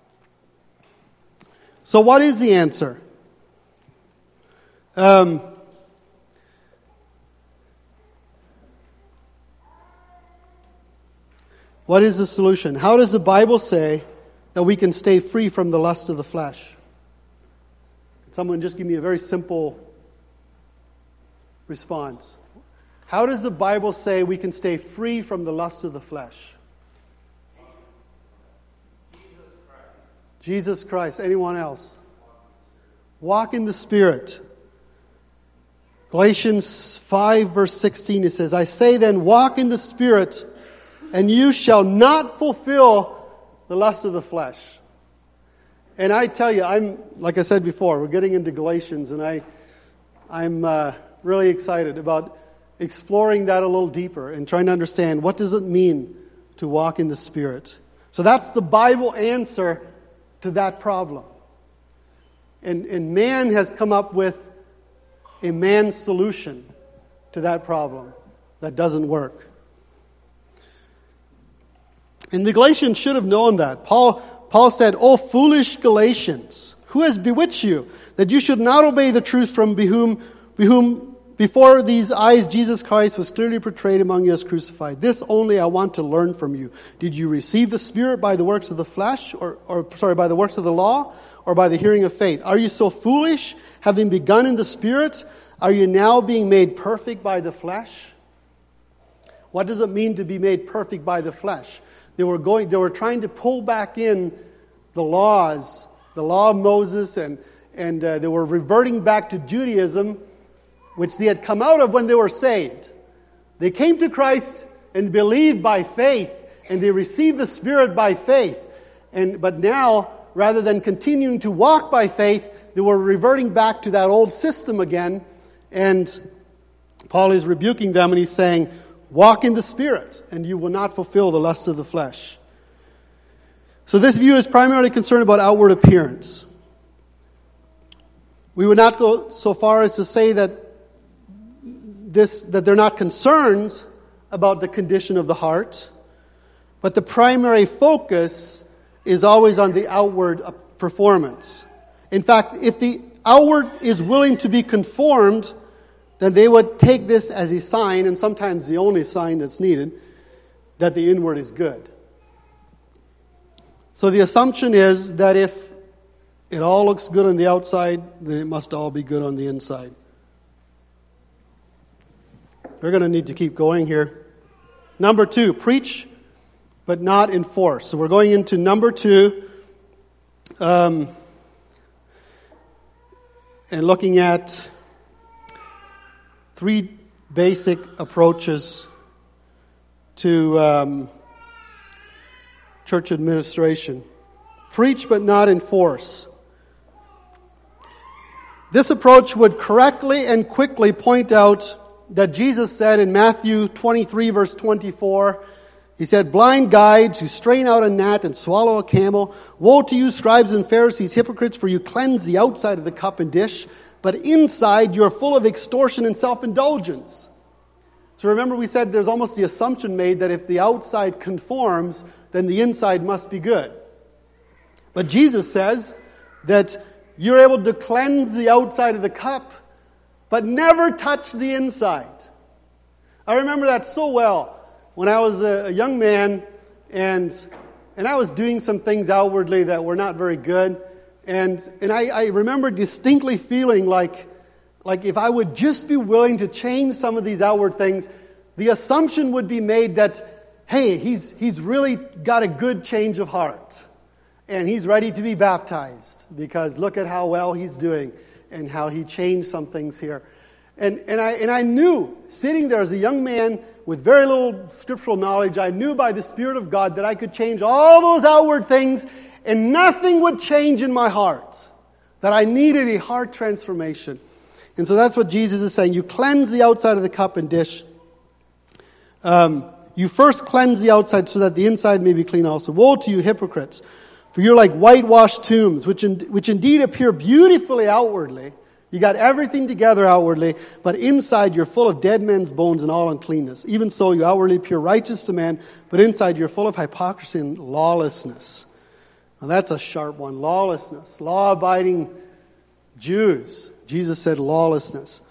So what is the answer? What is the solution? How does the Bible say that we can stay free from the lust of the flesh? Can someone just give me a very simple response? How does the Bible say we can stay free from the lust of the flesh? Jesus Christ. Anyone else? Walk in the Spirit. Galatians 5 verse 16, it says, "I say then, walk in the Spirit, and you shall not fulfill the lust of the flesh." And I tell you, like I said before, we're getting into Galatians, and I'm really excited about exploring that a little deeper and trying to understand what does it mean to walk in the Spirit. So that's the Bible answer to that problem. And man has come up with a man's solution to that problem that doesn't work. And the Galatians should have known that. Paul said, "O foolish Galatians, who has bewitched you, that you should not obey the truth from whom before these eyes Jesus Christ was clearly portrayed among you as crucified? This only I want to learn from you. Did you receive the Spirit by the works of the flesh, by the works of the law, or by the hearing of faith? Are you so foolish, having begun in the Spirit? Are you now being made perfect by the flesh? What does it mean to be made perfect by the flesh? They were trying to pull back in the laws, the law of Moses, and they were reverting back to Judaism, which they had come out of when they were saved. They came to Christ and believed by faith, and they received the Spirit by faith. But now, rather than continuing to walk by faith, they were reverting back to that old system again. And Paul is rebuking them, and he's saying, walk in the Spirit, and you will not fulfill the lusts of the flesh. So this view is primarily concerned about outward appearance. We would not go so far as to say that they're not concerned about the condition of the heart, but the primary focus is always on the outward performance. In fact, if the outward is willing to be conformed, then they would take this as a sign, and sometimes the only sign that's needed, that the inward is good. So the assumption is that if it all looks good on the outside, then it must all be good on the inside. We're going to need to keep going here. Number 2, preach but not enforce. So we're going into number 2, and looking at 3 basic approaches to church administration. Preach but not enforce. This approach would correctly and quickly point out that Jesus said in Matthew 23, verse 24, he said, blind guides who strain out a gnat and swallow a camel. Woe to you, scribes and Pharisees, hypocrites, for you cleanse the outside of the cup and dish, but inside you're full of extortion and self-indulgence. So remember we said there's almost the assumption made that if the outside conforms, then the inside must be good. But Jesus says that you're able to cleanse the outside of the cup, but never touch the inside. I remember that so well when I was a young man, and I was doing some things outwardly that were not very good. And I remember distinctly feeling like if I would just be willing to change some of these outward things, the assumption would be made that, hey, he's really got a good change of heart. And he's ready to be baptized because look at how well he's doing and how he changed some things here. And I knew, sitting there as a young man with very little scriptural knowledge, I knew by the Spirit of God that I could change all those outward things and nothing would change in my heart. That I needed a heart transformation. And so that's what Jesus is saying. You cleanse the outside of the cup and dish. You first cleanse the outside so that the inside may be clean also. Woe to you, hypocrites! For you're like whitewashed tombs, which indeed appear beautifully outwardly. You got everything together outwardly, but inside you're full of dead men's bones and all uncleanness. Even so, you outwardly appear righteous to man, but inside you're full of hypocrisy and lawlessness. Now that's a sharp one. Lawlessness. Law-abiding Jews. Jesus said lawlessness.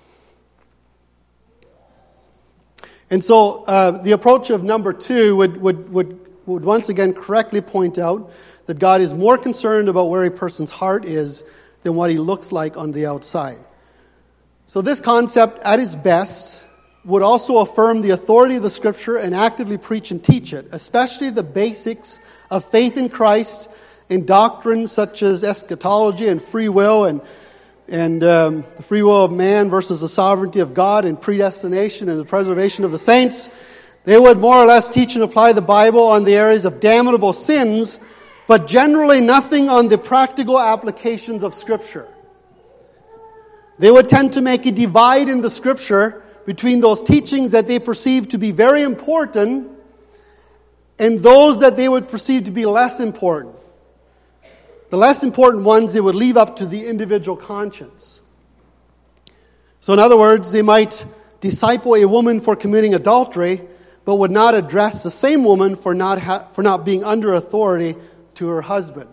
And so the approach of number 2 would once again correctly point out that God is more concerned about where a person's heart is than what he looks like on the outside. So this concept, at its best, would also affirm the authority of the Scripture and actively preach and teach it, especially the basics of faith in Christ and doctrines such as eschatology and free will and the free will of man versus the sovereignty of God and predestination and the preservation of the saints. They would more or less teach and apply the Bible on the areas of damnable sins, but generally nothing on the practical applications of Scripture. They would tend to make a divide in the Scripture between those teachings that they perceive to be very important and those that they would perceive to be less important. The less important ones they would leave up to the individual conscience. So in other words, they might disciple a woman for committing adultery, but would not address the same woman for not being under authority to her husband.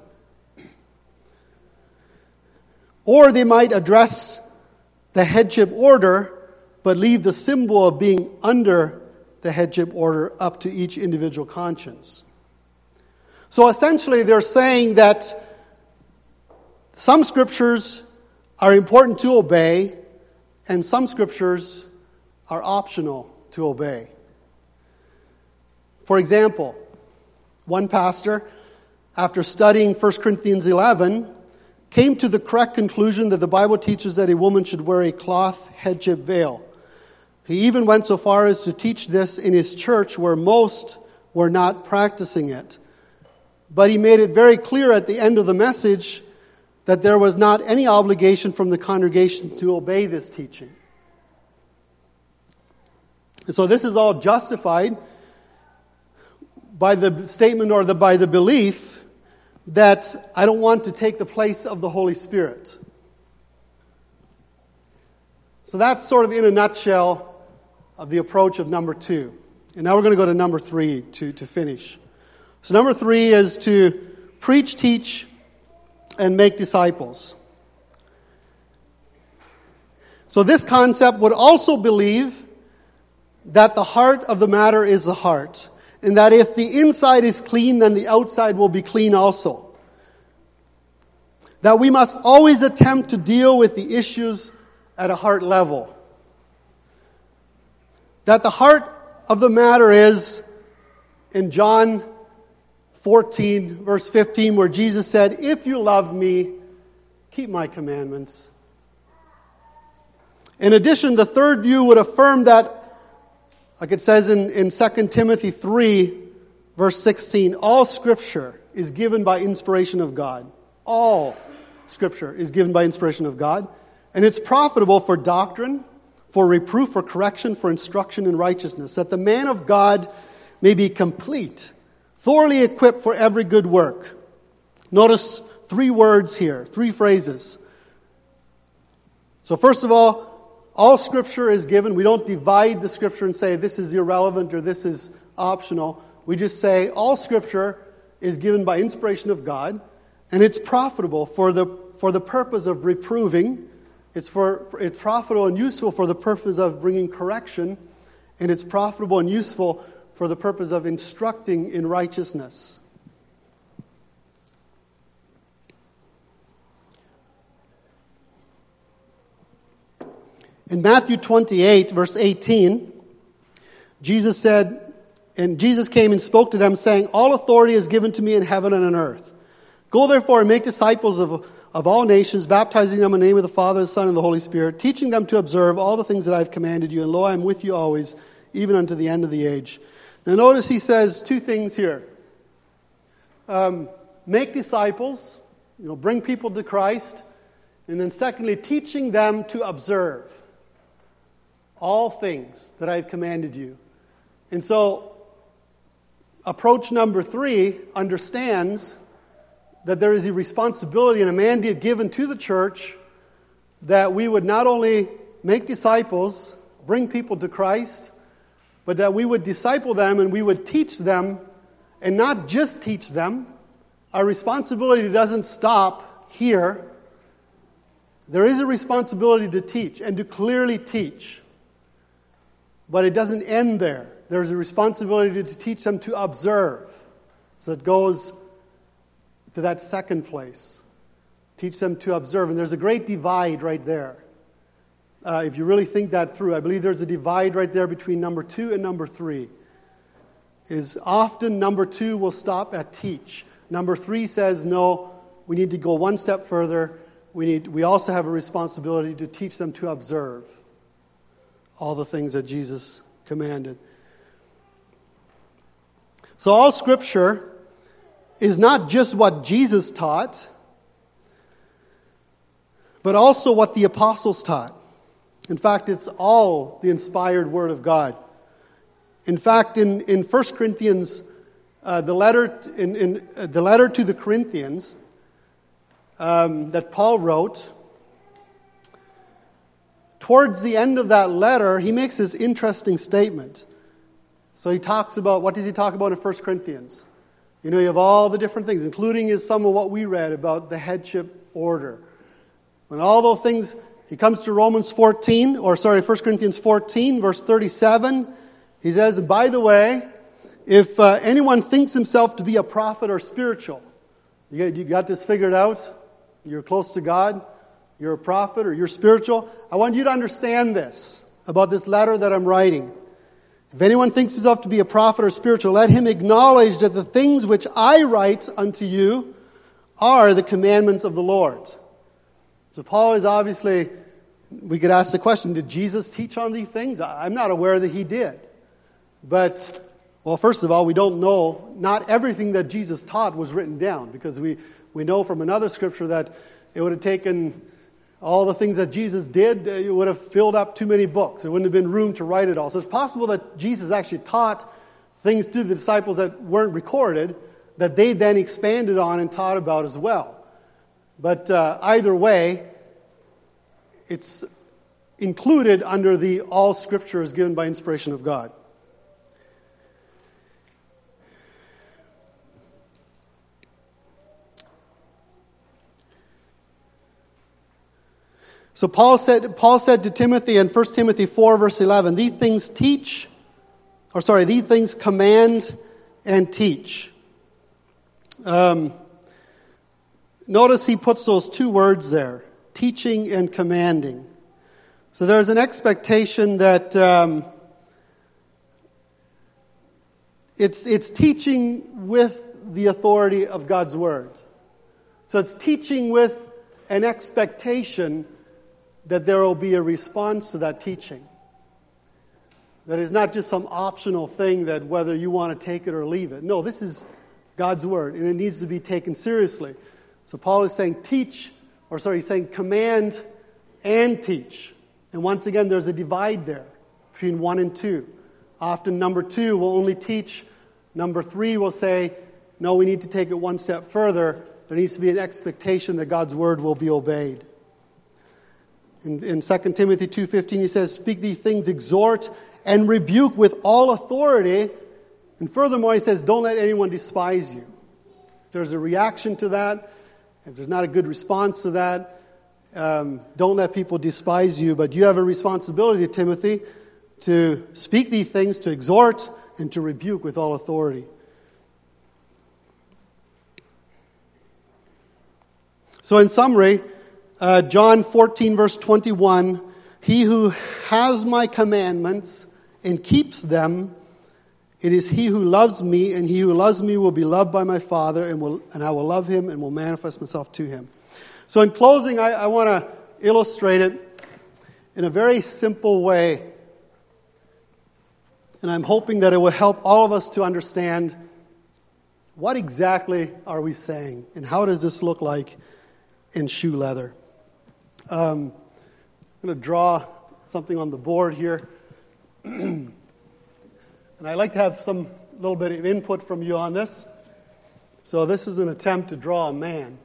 Or they might address the headship order, but leave the symbol of being under the headship order up to each individual conscience. So essentially they're saying that Some scriptures are important to obey, and some scriptures are optional to obey. For example, one pastor, after studying 1 Corinthians 11, came to the correct conclusion that the Bible teaches that a woman should wear a cloth headship veil. He even went so far as to teach this in his church where most were not practicing it. But he made it very clear at the end of the message that there was not any obligation from the congregation to obey this teaching. And so this is all justified by the statement or by the belief that I don't want to take the place of the Holy Spirit. So that's sort of in a nutshell of the approach of number 2. And now we're going to go to number 3 to finish. So number 3 is to preach, teach, and make disciples. So this concept would also believe that the heart of the matter is the heart, and that if the inside is clean, then the outside will be clean also. That we must always attempt to deal with the issues at a heart level. That the heart of the matter is in John 14, verse 15, where Jesus said, "If you love me, keep my commandments." In addition, the third view would affirm that, like it says in 2 Timothy 3, verse 16, all Scripture is given by inspiration of God. All Scripture is given by inspiration of God. And it's profitable for doctrine, for reproof, for correction, for instruction in righteousness, that the man of God may be complete, thoroughly equipped for every good work. Notice 3 words here, 3 phrases. So first of all Scripture is given. We don't divide the Scripture and say this is irrelevant or this is optional. We just say all Scripture is given by inspiration of God, and it's profitable for the purpose of reproving. It's profitable and useful for the purpose of bringing correction, and it's profitable and useful for the purpose of instructing in righteousness. In Matthew 28, verse 18, Jesus said, and Jesus came and spoke to them, saying, "All authority is given to me in heaven and on earth. Go therefore and make disciples of all nations, baptizing them in the name of the Father, the Son, and the Holy Spirit, teaching them to observe all the things that I have commanded you. And lo, I am with you always, even unto the end of the age." Now notice he says 2 things here. Make disciples, bring people to Christ. And then secondly, teaching them to observe all things that I have commanded you. And so, approach number 3 understands that there is a responsibility and a mandate given to the church that we would not only make disciples, bring people to Christ, but that we would disciple them and we would teach them, and not just teach them. Our responsibility doesn't stop here. There is a responsibility to teach and to clearly teach. But it doesn't end there. There's a responsibility to teach them to observe. So it goes to that second place. Teach them to observe. And there's a great divide right there. If you really think that through, I believe there's a divide right there between number 2 and number 3. Is often number 2 will stop at teach. Number 3 says, no, we need to go one step further. We also have a responsibility to teach them to observe all the things that Jesus commanded. So all Scripture is not just what Jesus taught, but also what the apostles taught. In fact, it's all the inspired Word of God. In fact, in 1 Corinthians, the letter to the Corinthians that Paul wrote, towards the end of that letter, he makes this interesting statement. So he talks about, what does he talk about in 1 Corinthians? You have all the different things, including some of what we read about the headship order. And all those things, he comes to 1 Corinthians 14, verse 37. He says, by the way, if anyone thinks himself to be a prophet or spiritual, you got this figured out? you're close to God, you're a prophet, or you're spiritual, I want you to understand this about this letter that I'm writing. If anyone thinks himself to be a prophet or spiritual, let him acknowledge that the things which I write unto you are the commandments of the Lord. So Paul is obviously, we could ask the question, did Jesus teach on these things? I'm not aware that he did. But, well, first of all, we don't know. Not everything that Jesus taught was written down, because we know from another scripture that it would have taken all the things that Jesus did, it would have filled up too many books. There wouldn't have been room to write it all. So it's possible that Jesus actually taught things to the disciples that weren't recorded, that they then expanded on and taught about as well. But either way, it's included under the all Scripture is given by inspiration of God. So Paul said to Timothy in 1 Timothy 4, verse 11, these things command and teach. Notice he puts those two words there, teaching and commanding. So there's an expectation that it's teaching with the authority of God's Word. So it's teaching with an expectation that there will be a response to that teaching. That is not just some optional thing that whether you want to take it or leave it. No, this is God's Word, and it needs to be taken seriously. So Paul is saying he's saying command and teach. And once again, there's a divide there between 1 and 2. Often number 2 will only teach. Number 3 will say, no, we need to take it one step further. There needs to be an expectation that God's Word will be obeyed. In 2 Timothy 2:15, he says, speak these things, exhort, and rebuke with all authority. And furthermore, he says, don't let anyone despise you. If there's a reaction to that, if there's not a good response to that, don't let people despise you. But you have a responsibility, Timothy, to speak these things, to exhort, and to rebuke with all authority. So in summary, John 14, verse 21, he who has my commandments and keeps them, it is he who loves me, and he who loves me will be loved by my Father, and I will love him and will manifest myself to him. So in closing, I want to illustrate it in a very simple way, and I'm hoping that it will help all of us to understand what exactly are we saying, and how does this look like in shoe leather. I'm going to draw something on the board here. And I'd like to have some little bit of input from you on this. So this is an attempt to draw a man.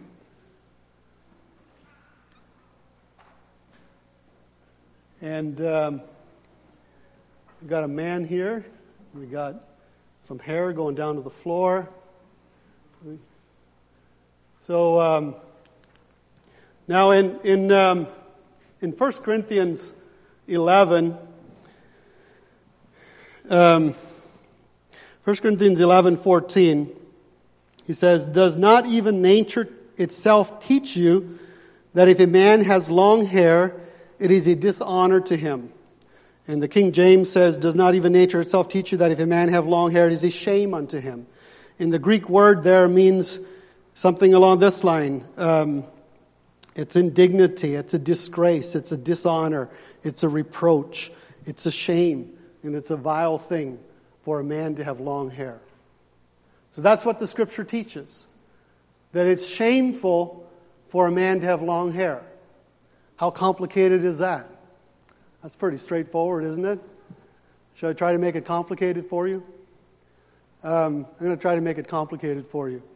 And we've got a man here. We got some hair going down to the floor. So now in 1 Corinthians 11, 1 Corinthians 11:14, he says, does not even nature itself teach you that if a man has long hair, it is a dishonor to him? And the King James says, does not even nature itself teach you that if a man have long hair, it is a shame unto him? And the Greek word there means something along this line. It's indignity, it's a disgrace, it's a dishonor, it's a reproach, it's a shame, and it's a vile thing for a man to have long hair. So that's what the Scripture teaches, that it's shameful for a man to have long hair. How complicated is that? That's pretty straightforward, isn't it? Should I try to make it complicated for you? I'm going to try to make it complicated for you.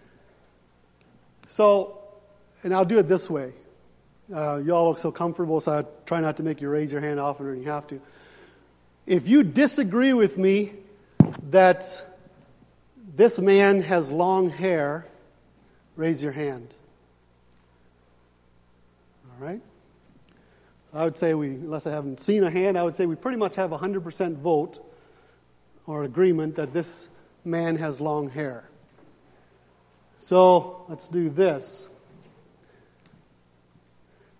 So, and I'll do it this way. You all look so comfortable, so I try not to make you raise your hand oftener than you have to. If you disagree with me that this man has long hair, raise your hand. All right? I would say unless I haven't seen a hand, I would say we pretty much have 100% vote or agreement that this man has long hair. So let's do this.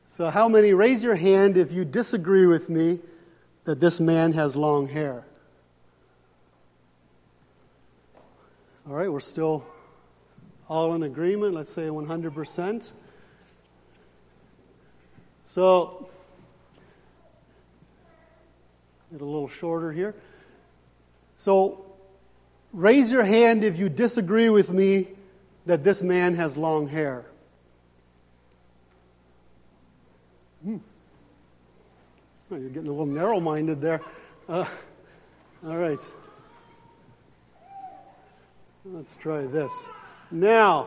So how many, raise your hand if you disagree with me that this man has long hair? All right, we're still all in agreement. Let's say 100%. So, get a little shorter here. So, raise your hand if you disagree with me that this man has long hair. Oh, you're getting a little narrow-minded there. All right. Let's try this. Now,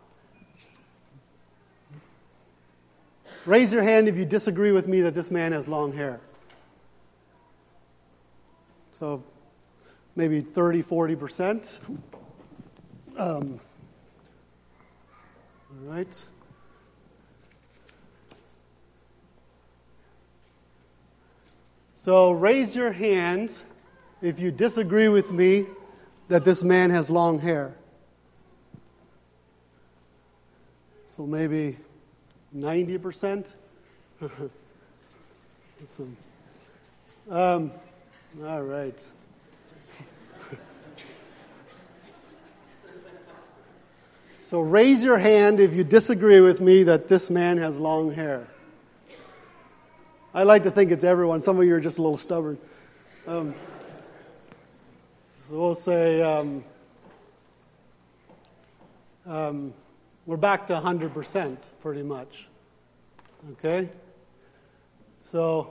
raise your hand if you disagree with me that this man has long hair. So, maybe 30, 40%. All right. So, raise your hand if you disagree with me that this man has long hair. So maybe 90%. All right. So raise your hand if you disagree with me that this man has long hair. I like to think it's everyone. Some of you are just a little stubborn. So we'll say we're back to 100% pretty much. Okay? So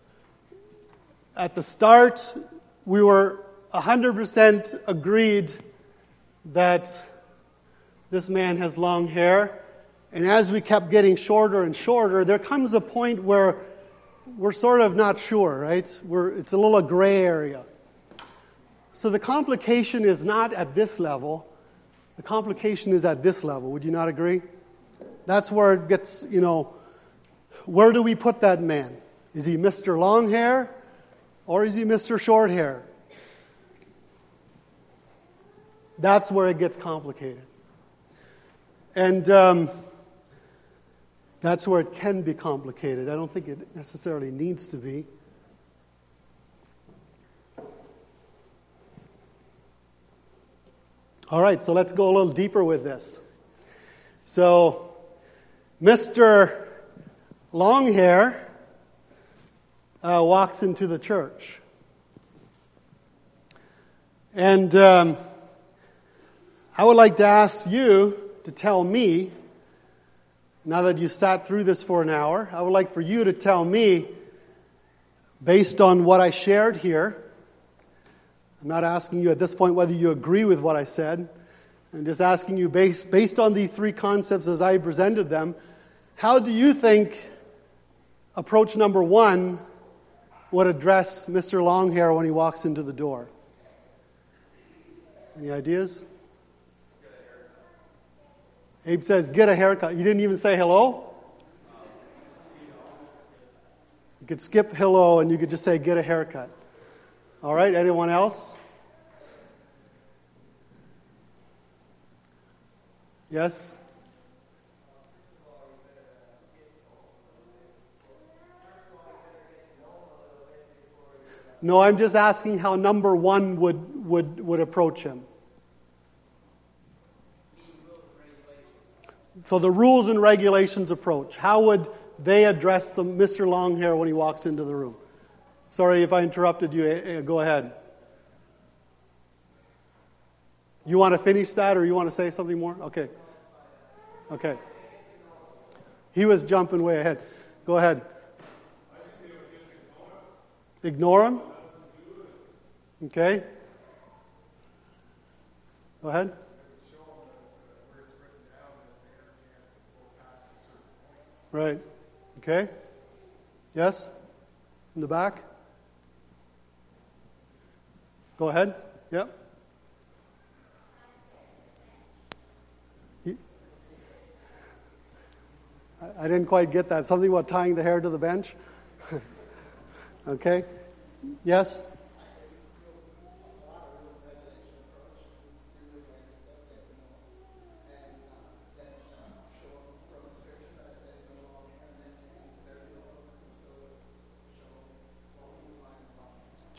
at the start, we were 100% agreed that this man has long hair. And as we kept getting shorter and shorter, there comes a point where we're sort of not sure, right? It's a little gray area. So the complication is not at this level. The complication is at this level. Would you not agree? That's where it gets, where do we put that man? Is he Mr. Long Hair or is he Mr. Short Hair? That's where it gets complicated. And that's where it can be complicated. I don't think it necessarily needs to be. All right, so let's go a little deeper with this. So, Mr. Longhair walks into the church. And I would like to ask you to tell me, now that you sat through this for an hour, I would like for you to tell me, based on what I shared here, I'm not asking you at this point whether you agree with what I said. I'm just asking you, based on these three concepts as I presented them, how do you think approach number one would address Mr. Longhair when he walks into the door? Any ideas? Abe says, get a haircut. You didn't even say hello? You could skip hello and you could just say, get a haircut. All right, anyone else? Yes? No, I'm just asking how number one would approach him. So the rules and regulations approach. How would they address Mr. Longhair when he walks into the room? Sorry if I interrupted you. Go ahead. You want to finish that or you want to say something more? Okay. Okay. He was jumping way ahead. Go ahead. Ignore him? Okay. Go ahead. Right. Okay. Yes? In the back? Go ahead. Yep. I didn't quite get that. Something about tying the hair to the bench? Okay. Yes?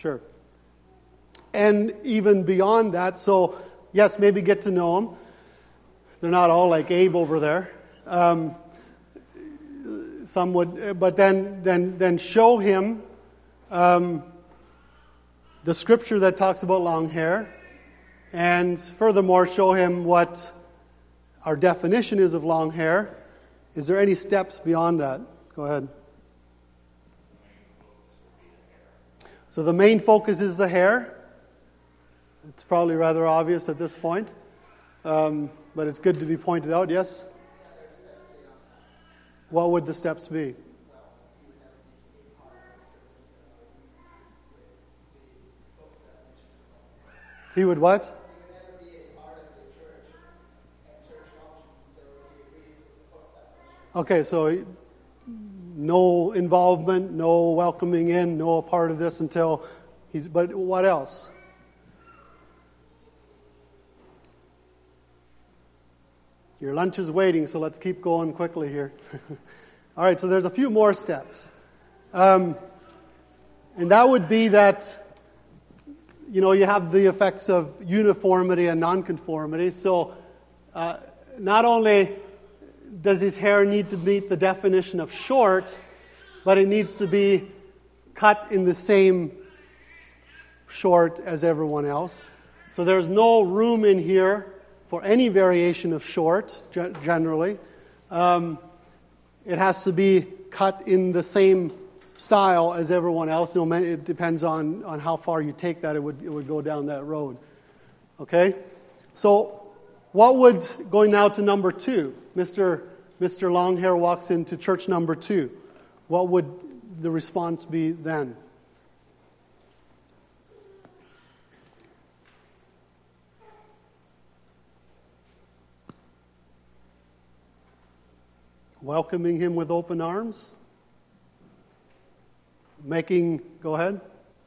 Sure. And even beyond that, so yes, maybe get to know them. They're not all like Abe over there. Some would, but then show him the scripture that talks about long hair, and furthermore show him what our definition is of long hair. Is there any steps beyond that? Go ahead. So the main focus is the hair. It's probably rather obvious at this point, but it's good to be pointed out. Yes? What would the steps be? He would what? Okay, so no involvement, no welcoming in, no part of this until he's... But what else? Your lunch is waiting, so let's keep going quickly here. All right, so there's a few more steps. And that would be that, you have the effects of uniformity and nonconformity. So not only does his hair need to meet the definition of short, but it needs to be cut in the same short as everyone else. So there's no room in here for any variation of short, generally. It has to be cut in the same style as everyone else. It depends on how far you take that. It would go down that road. Okay? So what would, going now to number 2, Mr. Longhair walks into church number 2. What would the response be then? Welcoming him with open arms? Go ahead.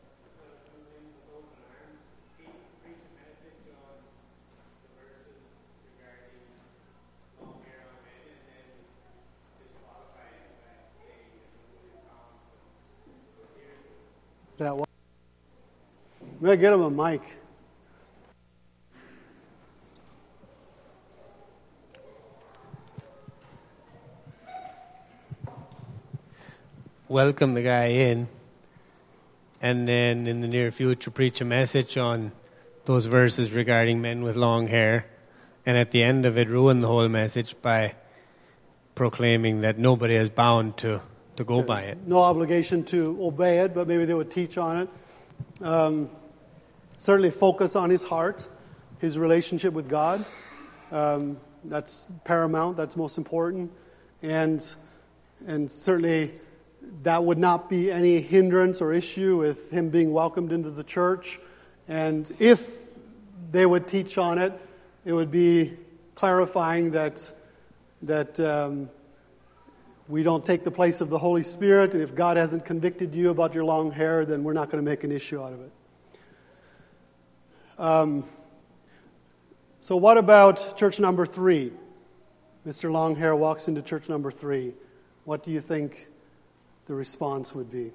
That one. I'm going to get him a mic. Welcome the guy in, and then in the near future preach a message on those verses regarding men with long hair, and at the end of it ruin the whole message by proclaiming that nobody is bound to go by it. No obligation to obey it, but maybe they would teach on it. Certainly focus on his heart, his relationship with God. That's paramount, that's most important. And certainly that would not be any hindrance or issue with him being welcomed into the church. And if they would teach on it, it would be clarifying that we don't take the place of the Holy Spirit, and if God hasn't convicted you about your long hair, then we're not going to make an issue out of it. So what about church number 3? Mr. Longhair walks into church number 3. What do you think the response would be?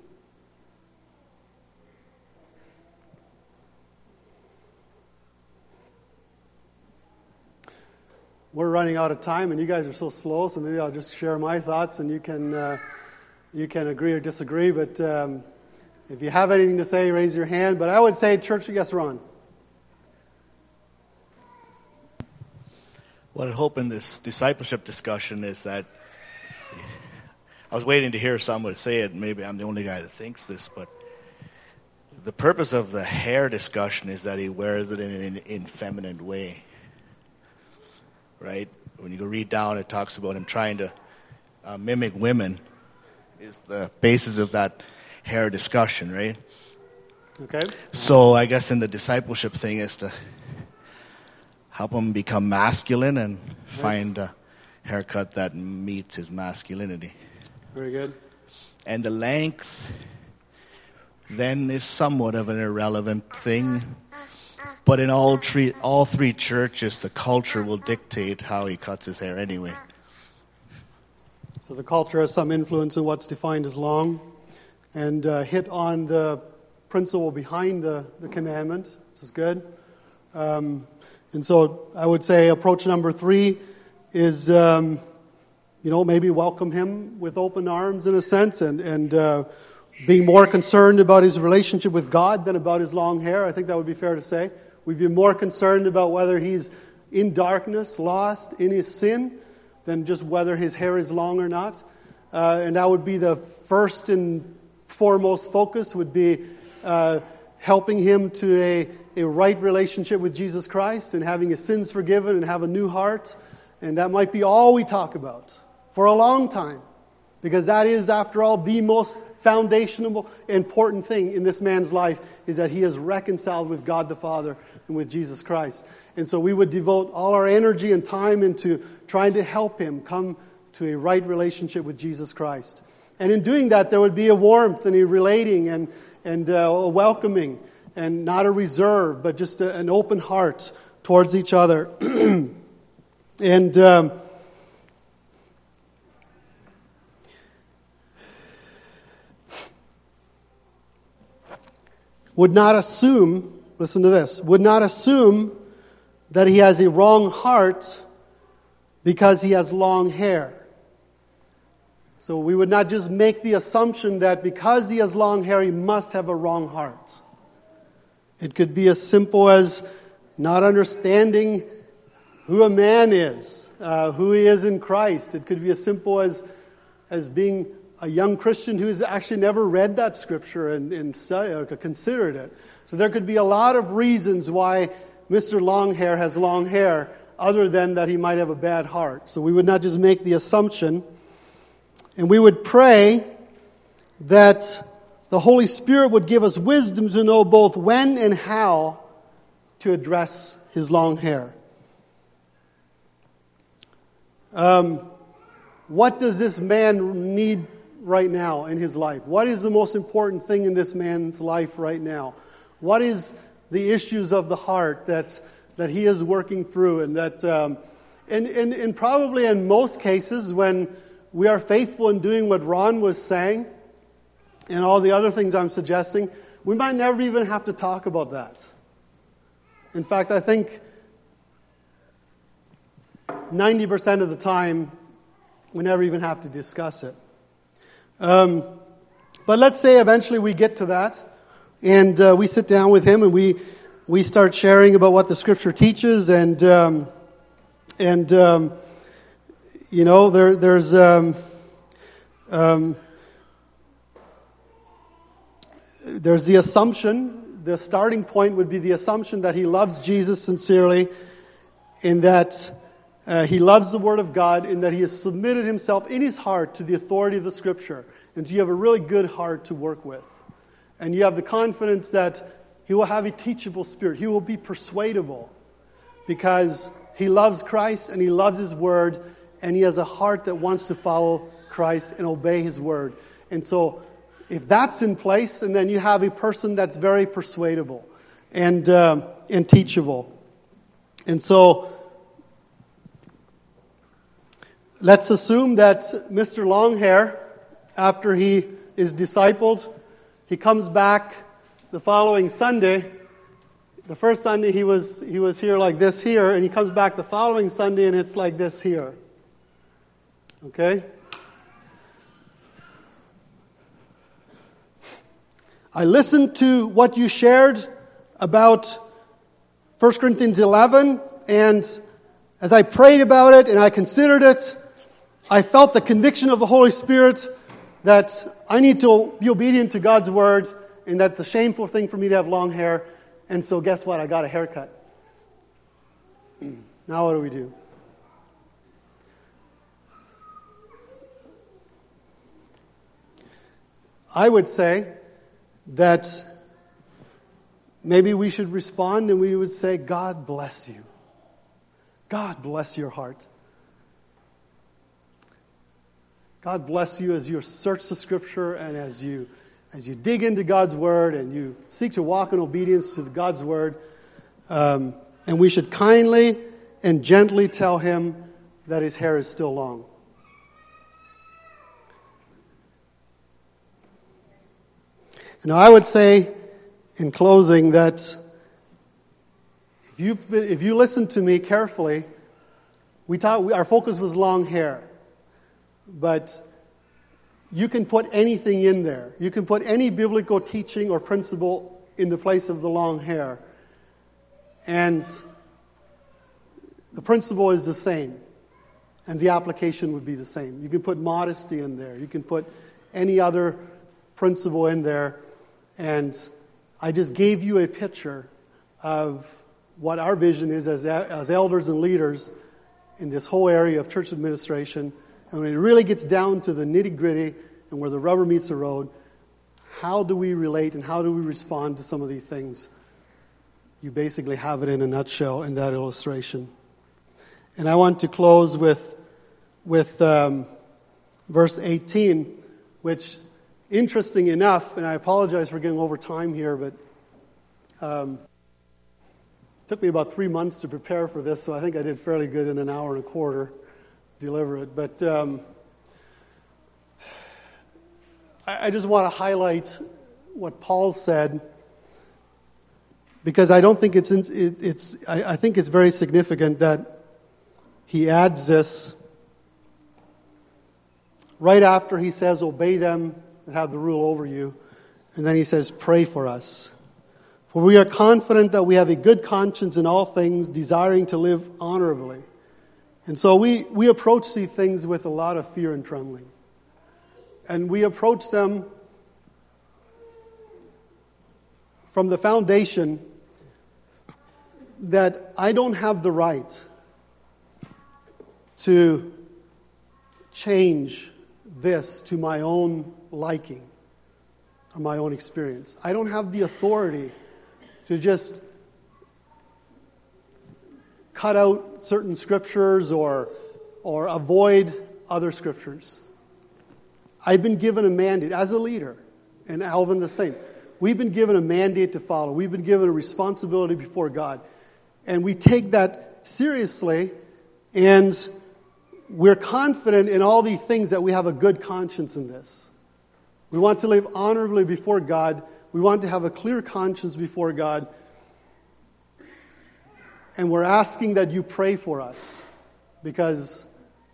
We're running out of time, and you guys are so slow, so maybe I'll just share my thoughts, and you can agree or disagree. But if you have anything to say, raise your hand. But I would say church, yes, Ron. What I hope in this discipleship discussion is that I was waiting to hear someone say it. Maybe I'm the only guy that thinks this, but the purpose of the hair discussion is that he wears it in an effeminate way. Right? When you go read down, it talks about him trying to mimic women is the basis of that hair discussion, right? Okay. So I guess in the discipleship thing is to help him become masculine and find a haircut that meets his masculinity. Very good. And the length then is somewhat of an irrelevant thing. But in all three churches, the culture will dictate how he cuts his hair anyway. So the culture has some influence in what's defined as long, and hit on the principle behind the commandment, which is good. And so I would say approach number 3 is, maybe welcome him with open arms in a sense, and being more concerned about his relationship with God than about his long hair. I think that would be fair to say. We'd be more concerned about whether he's in darkness, lost in his sin, than just whether his hair is long or not. And that would be the first and foremost focus, would be helping him to a right relationship with Jesus Christ and having his sins forgiven and have a new heart. And that might be all we talk about for a long time, because that is, after all, the most foundational, important thing in this man's life, is that he is reconciled with God the Father and with Jesus Christ. And so we would devote all our energy and time into trying to help him come to a right relationship with Jesus Christ. And in doing that, there would be a warmth and a relating and a welcoming, and not a reserve, but just an open heart towards each other. And would not assume, listen to this, would not assume that he has a wrong heart because he has long hair. So we would not just make the assumption that because he has long hair, he must have a wrong heart. It could be as simple as not understanding who a man is, who he is in Christ. It could be as simple as being a young Christian who's actually never read that scripture and studied or considered it. So there could be a lot of reasons why Mr. Longhair has long hair, other than that he might have a bad heart. So we would not just make the assumption. And we would pray that the Holy Spirit would give us wisdom to know both when and how to address his long hair. What does this man need right now in his life? What is the most important thing in this man's life right now? What is the issues of the heart that he is working through, and that and probably in most cases, when we are faithful in doing what Ron was saying and all the other things I'm suggesting, we might never even have to talk about that. In fact, I think 90% of the time we never even have to discuss it. But let's say eventually we get to that, and we sit down with him and we start sharing about what the Scripture teaches, and there's the assumption, the starting point would be the assumption that he loves Jesus sincerely, and that he loves the Word of God, and that he has submitted himself in his heart to the authority of the Scripture, and so you have a really good heart to work with. And you have the confidence that he will have a teachable spirit. He will be persuadable because he loves Christ and he loves his Word, and he has a heart that wants to follow Christ and obey his Word. And so if that's in place, and then you have a person that's very persuadable and teachable. And so let's assume that Mr. Longhair, after he is discipled, he comes back the following Sunday. The first Sunday he was here like this here, and he comes back the following Sunday and it's like this here. Okay? I listened to what you shared about 1 Corinthians 11, and as I prayed about it and I considered it, I felt the conviction of the Holy Spirit that I need to be obedient to God's Word, and that's a shameful thing for me to have long hair. And so guess what? I got a haircut. Now what do we do? I would say that maybe we should respond and we would say, God bless you. God bless your heart. God bless you as you search the Scripture and as you dig into God's Word and you seek to walk in obedience to God's Word. And we should kindly and gently tell him that his hair is still long. Now, I would say in closing that if you listen to me carefully, our focus was long hair. But you can put anything in there. You can put any biblical teaching or principle in the place of the long hair. And the principle is the same. And the application would be the same. You can put modesty in there. You can put any other principle in there. And I just gave you a picture of what our vision is as elders and leaders in this whole area of church administration. And when it really gets down to the nitty-gritty and where the rubber meets the road, how do we relate and how do we respond to some of these things? You basically have it in a nutshell in that illustration. And I want to close with verse 18, which, interesting enough, and I apologize for getting over time here, but it took me about 3 months to prepare for this, so I think I did fairly good in an hour and a quarter deliver it. But I just want to highlight what Paul said, because I don't think I think it's very significant that he adds this right after he says, obey them that have the rule over you. And then he says, pray for us. For we are confident that we have a good conscience in all things, desiring to live honorably. And so we approach these things with a lot of fear and trembling. And we approach them from the foundation that I don't have the right to change this to my own liking or my own experience. I don't have the authority to just cut out certain scriptures or avoid other scriptures. I've been given a mandate as a leader, and Alvin the same. We've been given a mandate to follow. We've been given a responsibility before God. And we take that seriously, and we're confident in all these things that we have a good conscience in this. We want to live honorably before God. We want to have a clear conscience before God. And we're asking that you pray for us, because,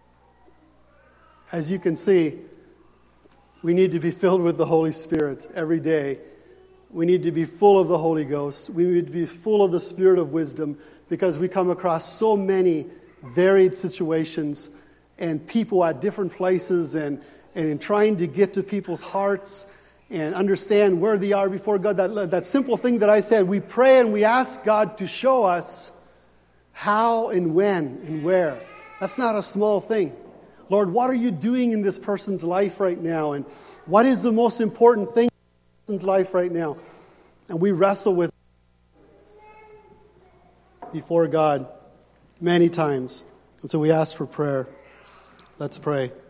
as you can see, we need to be filled with the Holy Spirit every day. We need to be full of the Holy Ghost. We need to be full of the Spirit of wisdom, because we come across so many varied situations and people at different places, and in trying to get to people's hearts and understand where they are before God. That simple thing that I said, we pray and we ask God to show us how and when and where. That's not a small thing. Lord, what are you doing in this person's life right now? And what is the most important thing in this person's life right now? And we wrestle with before God many times. And so we ask for prayer. Let's pray.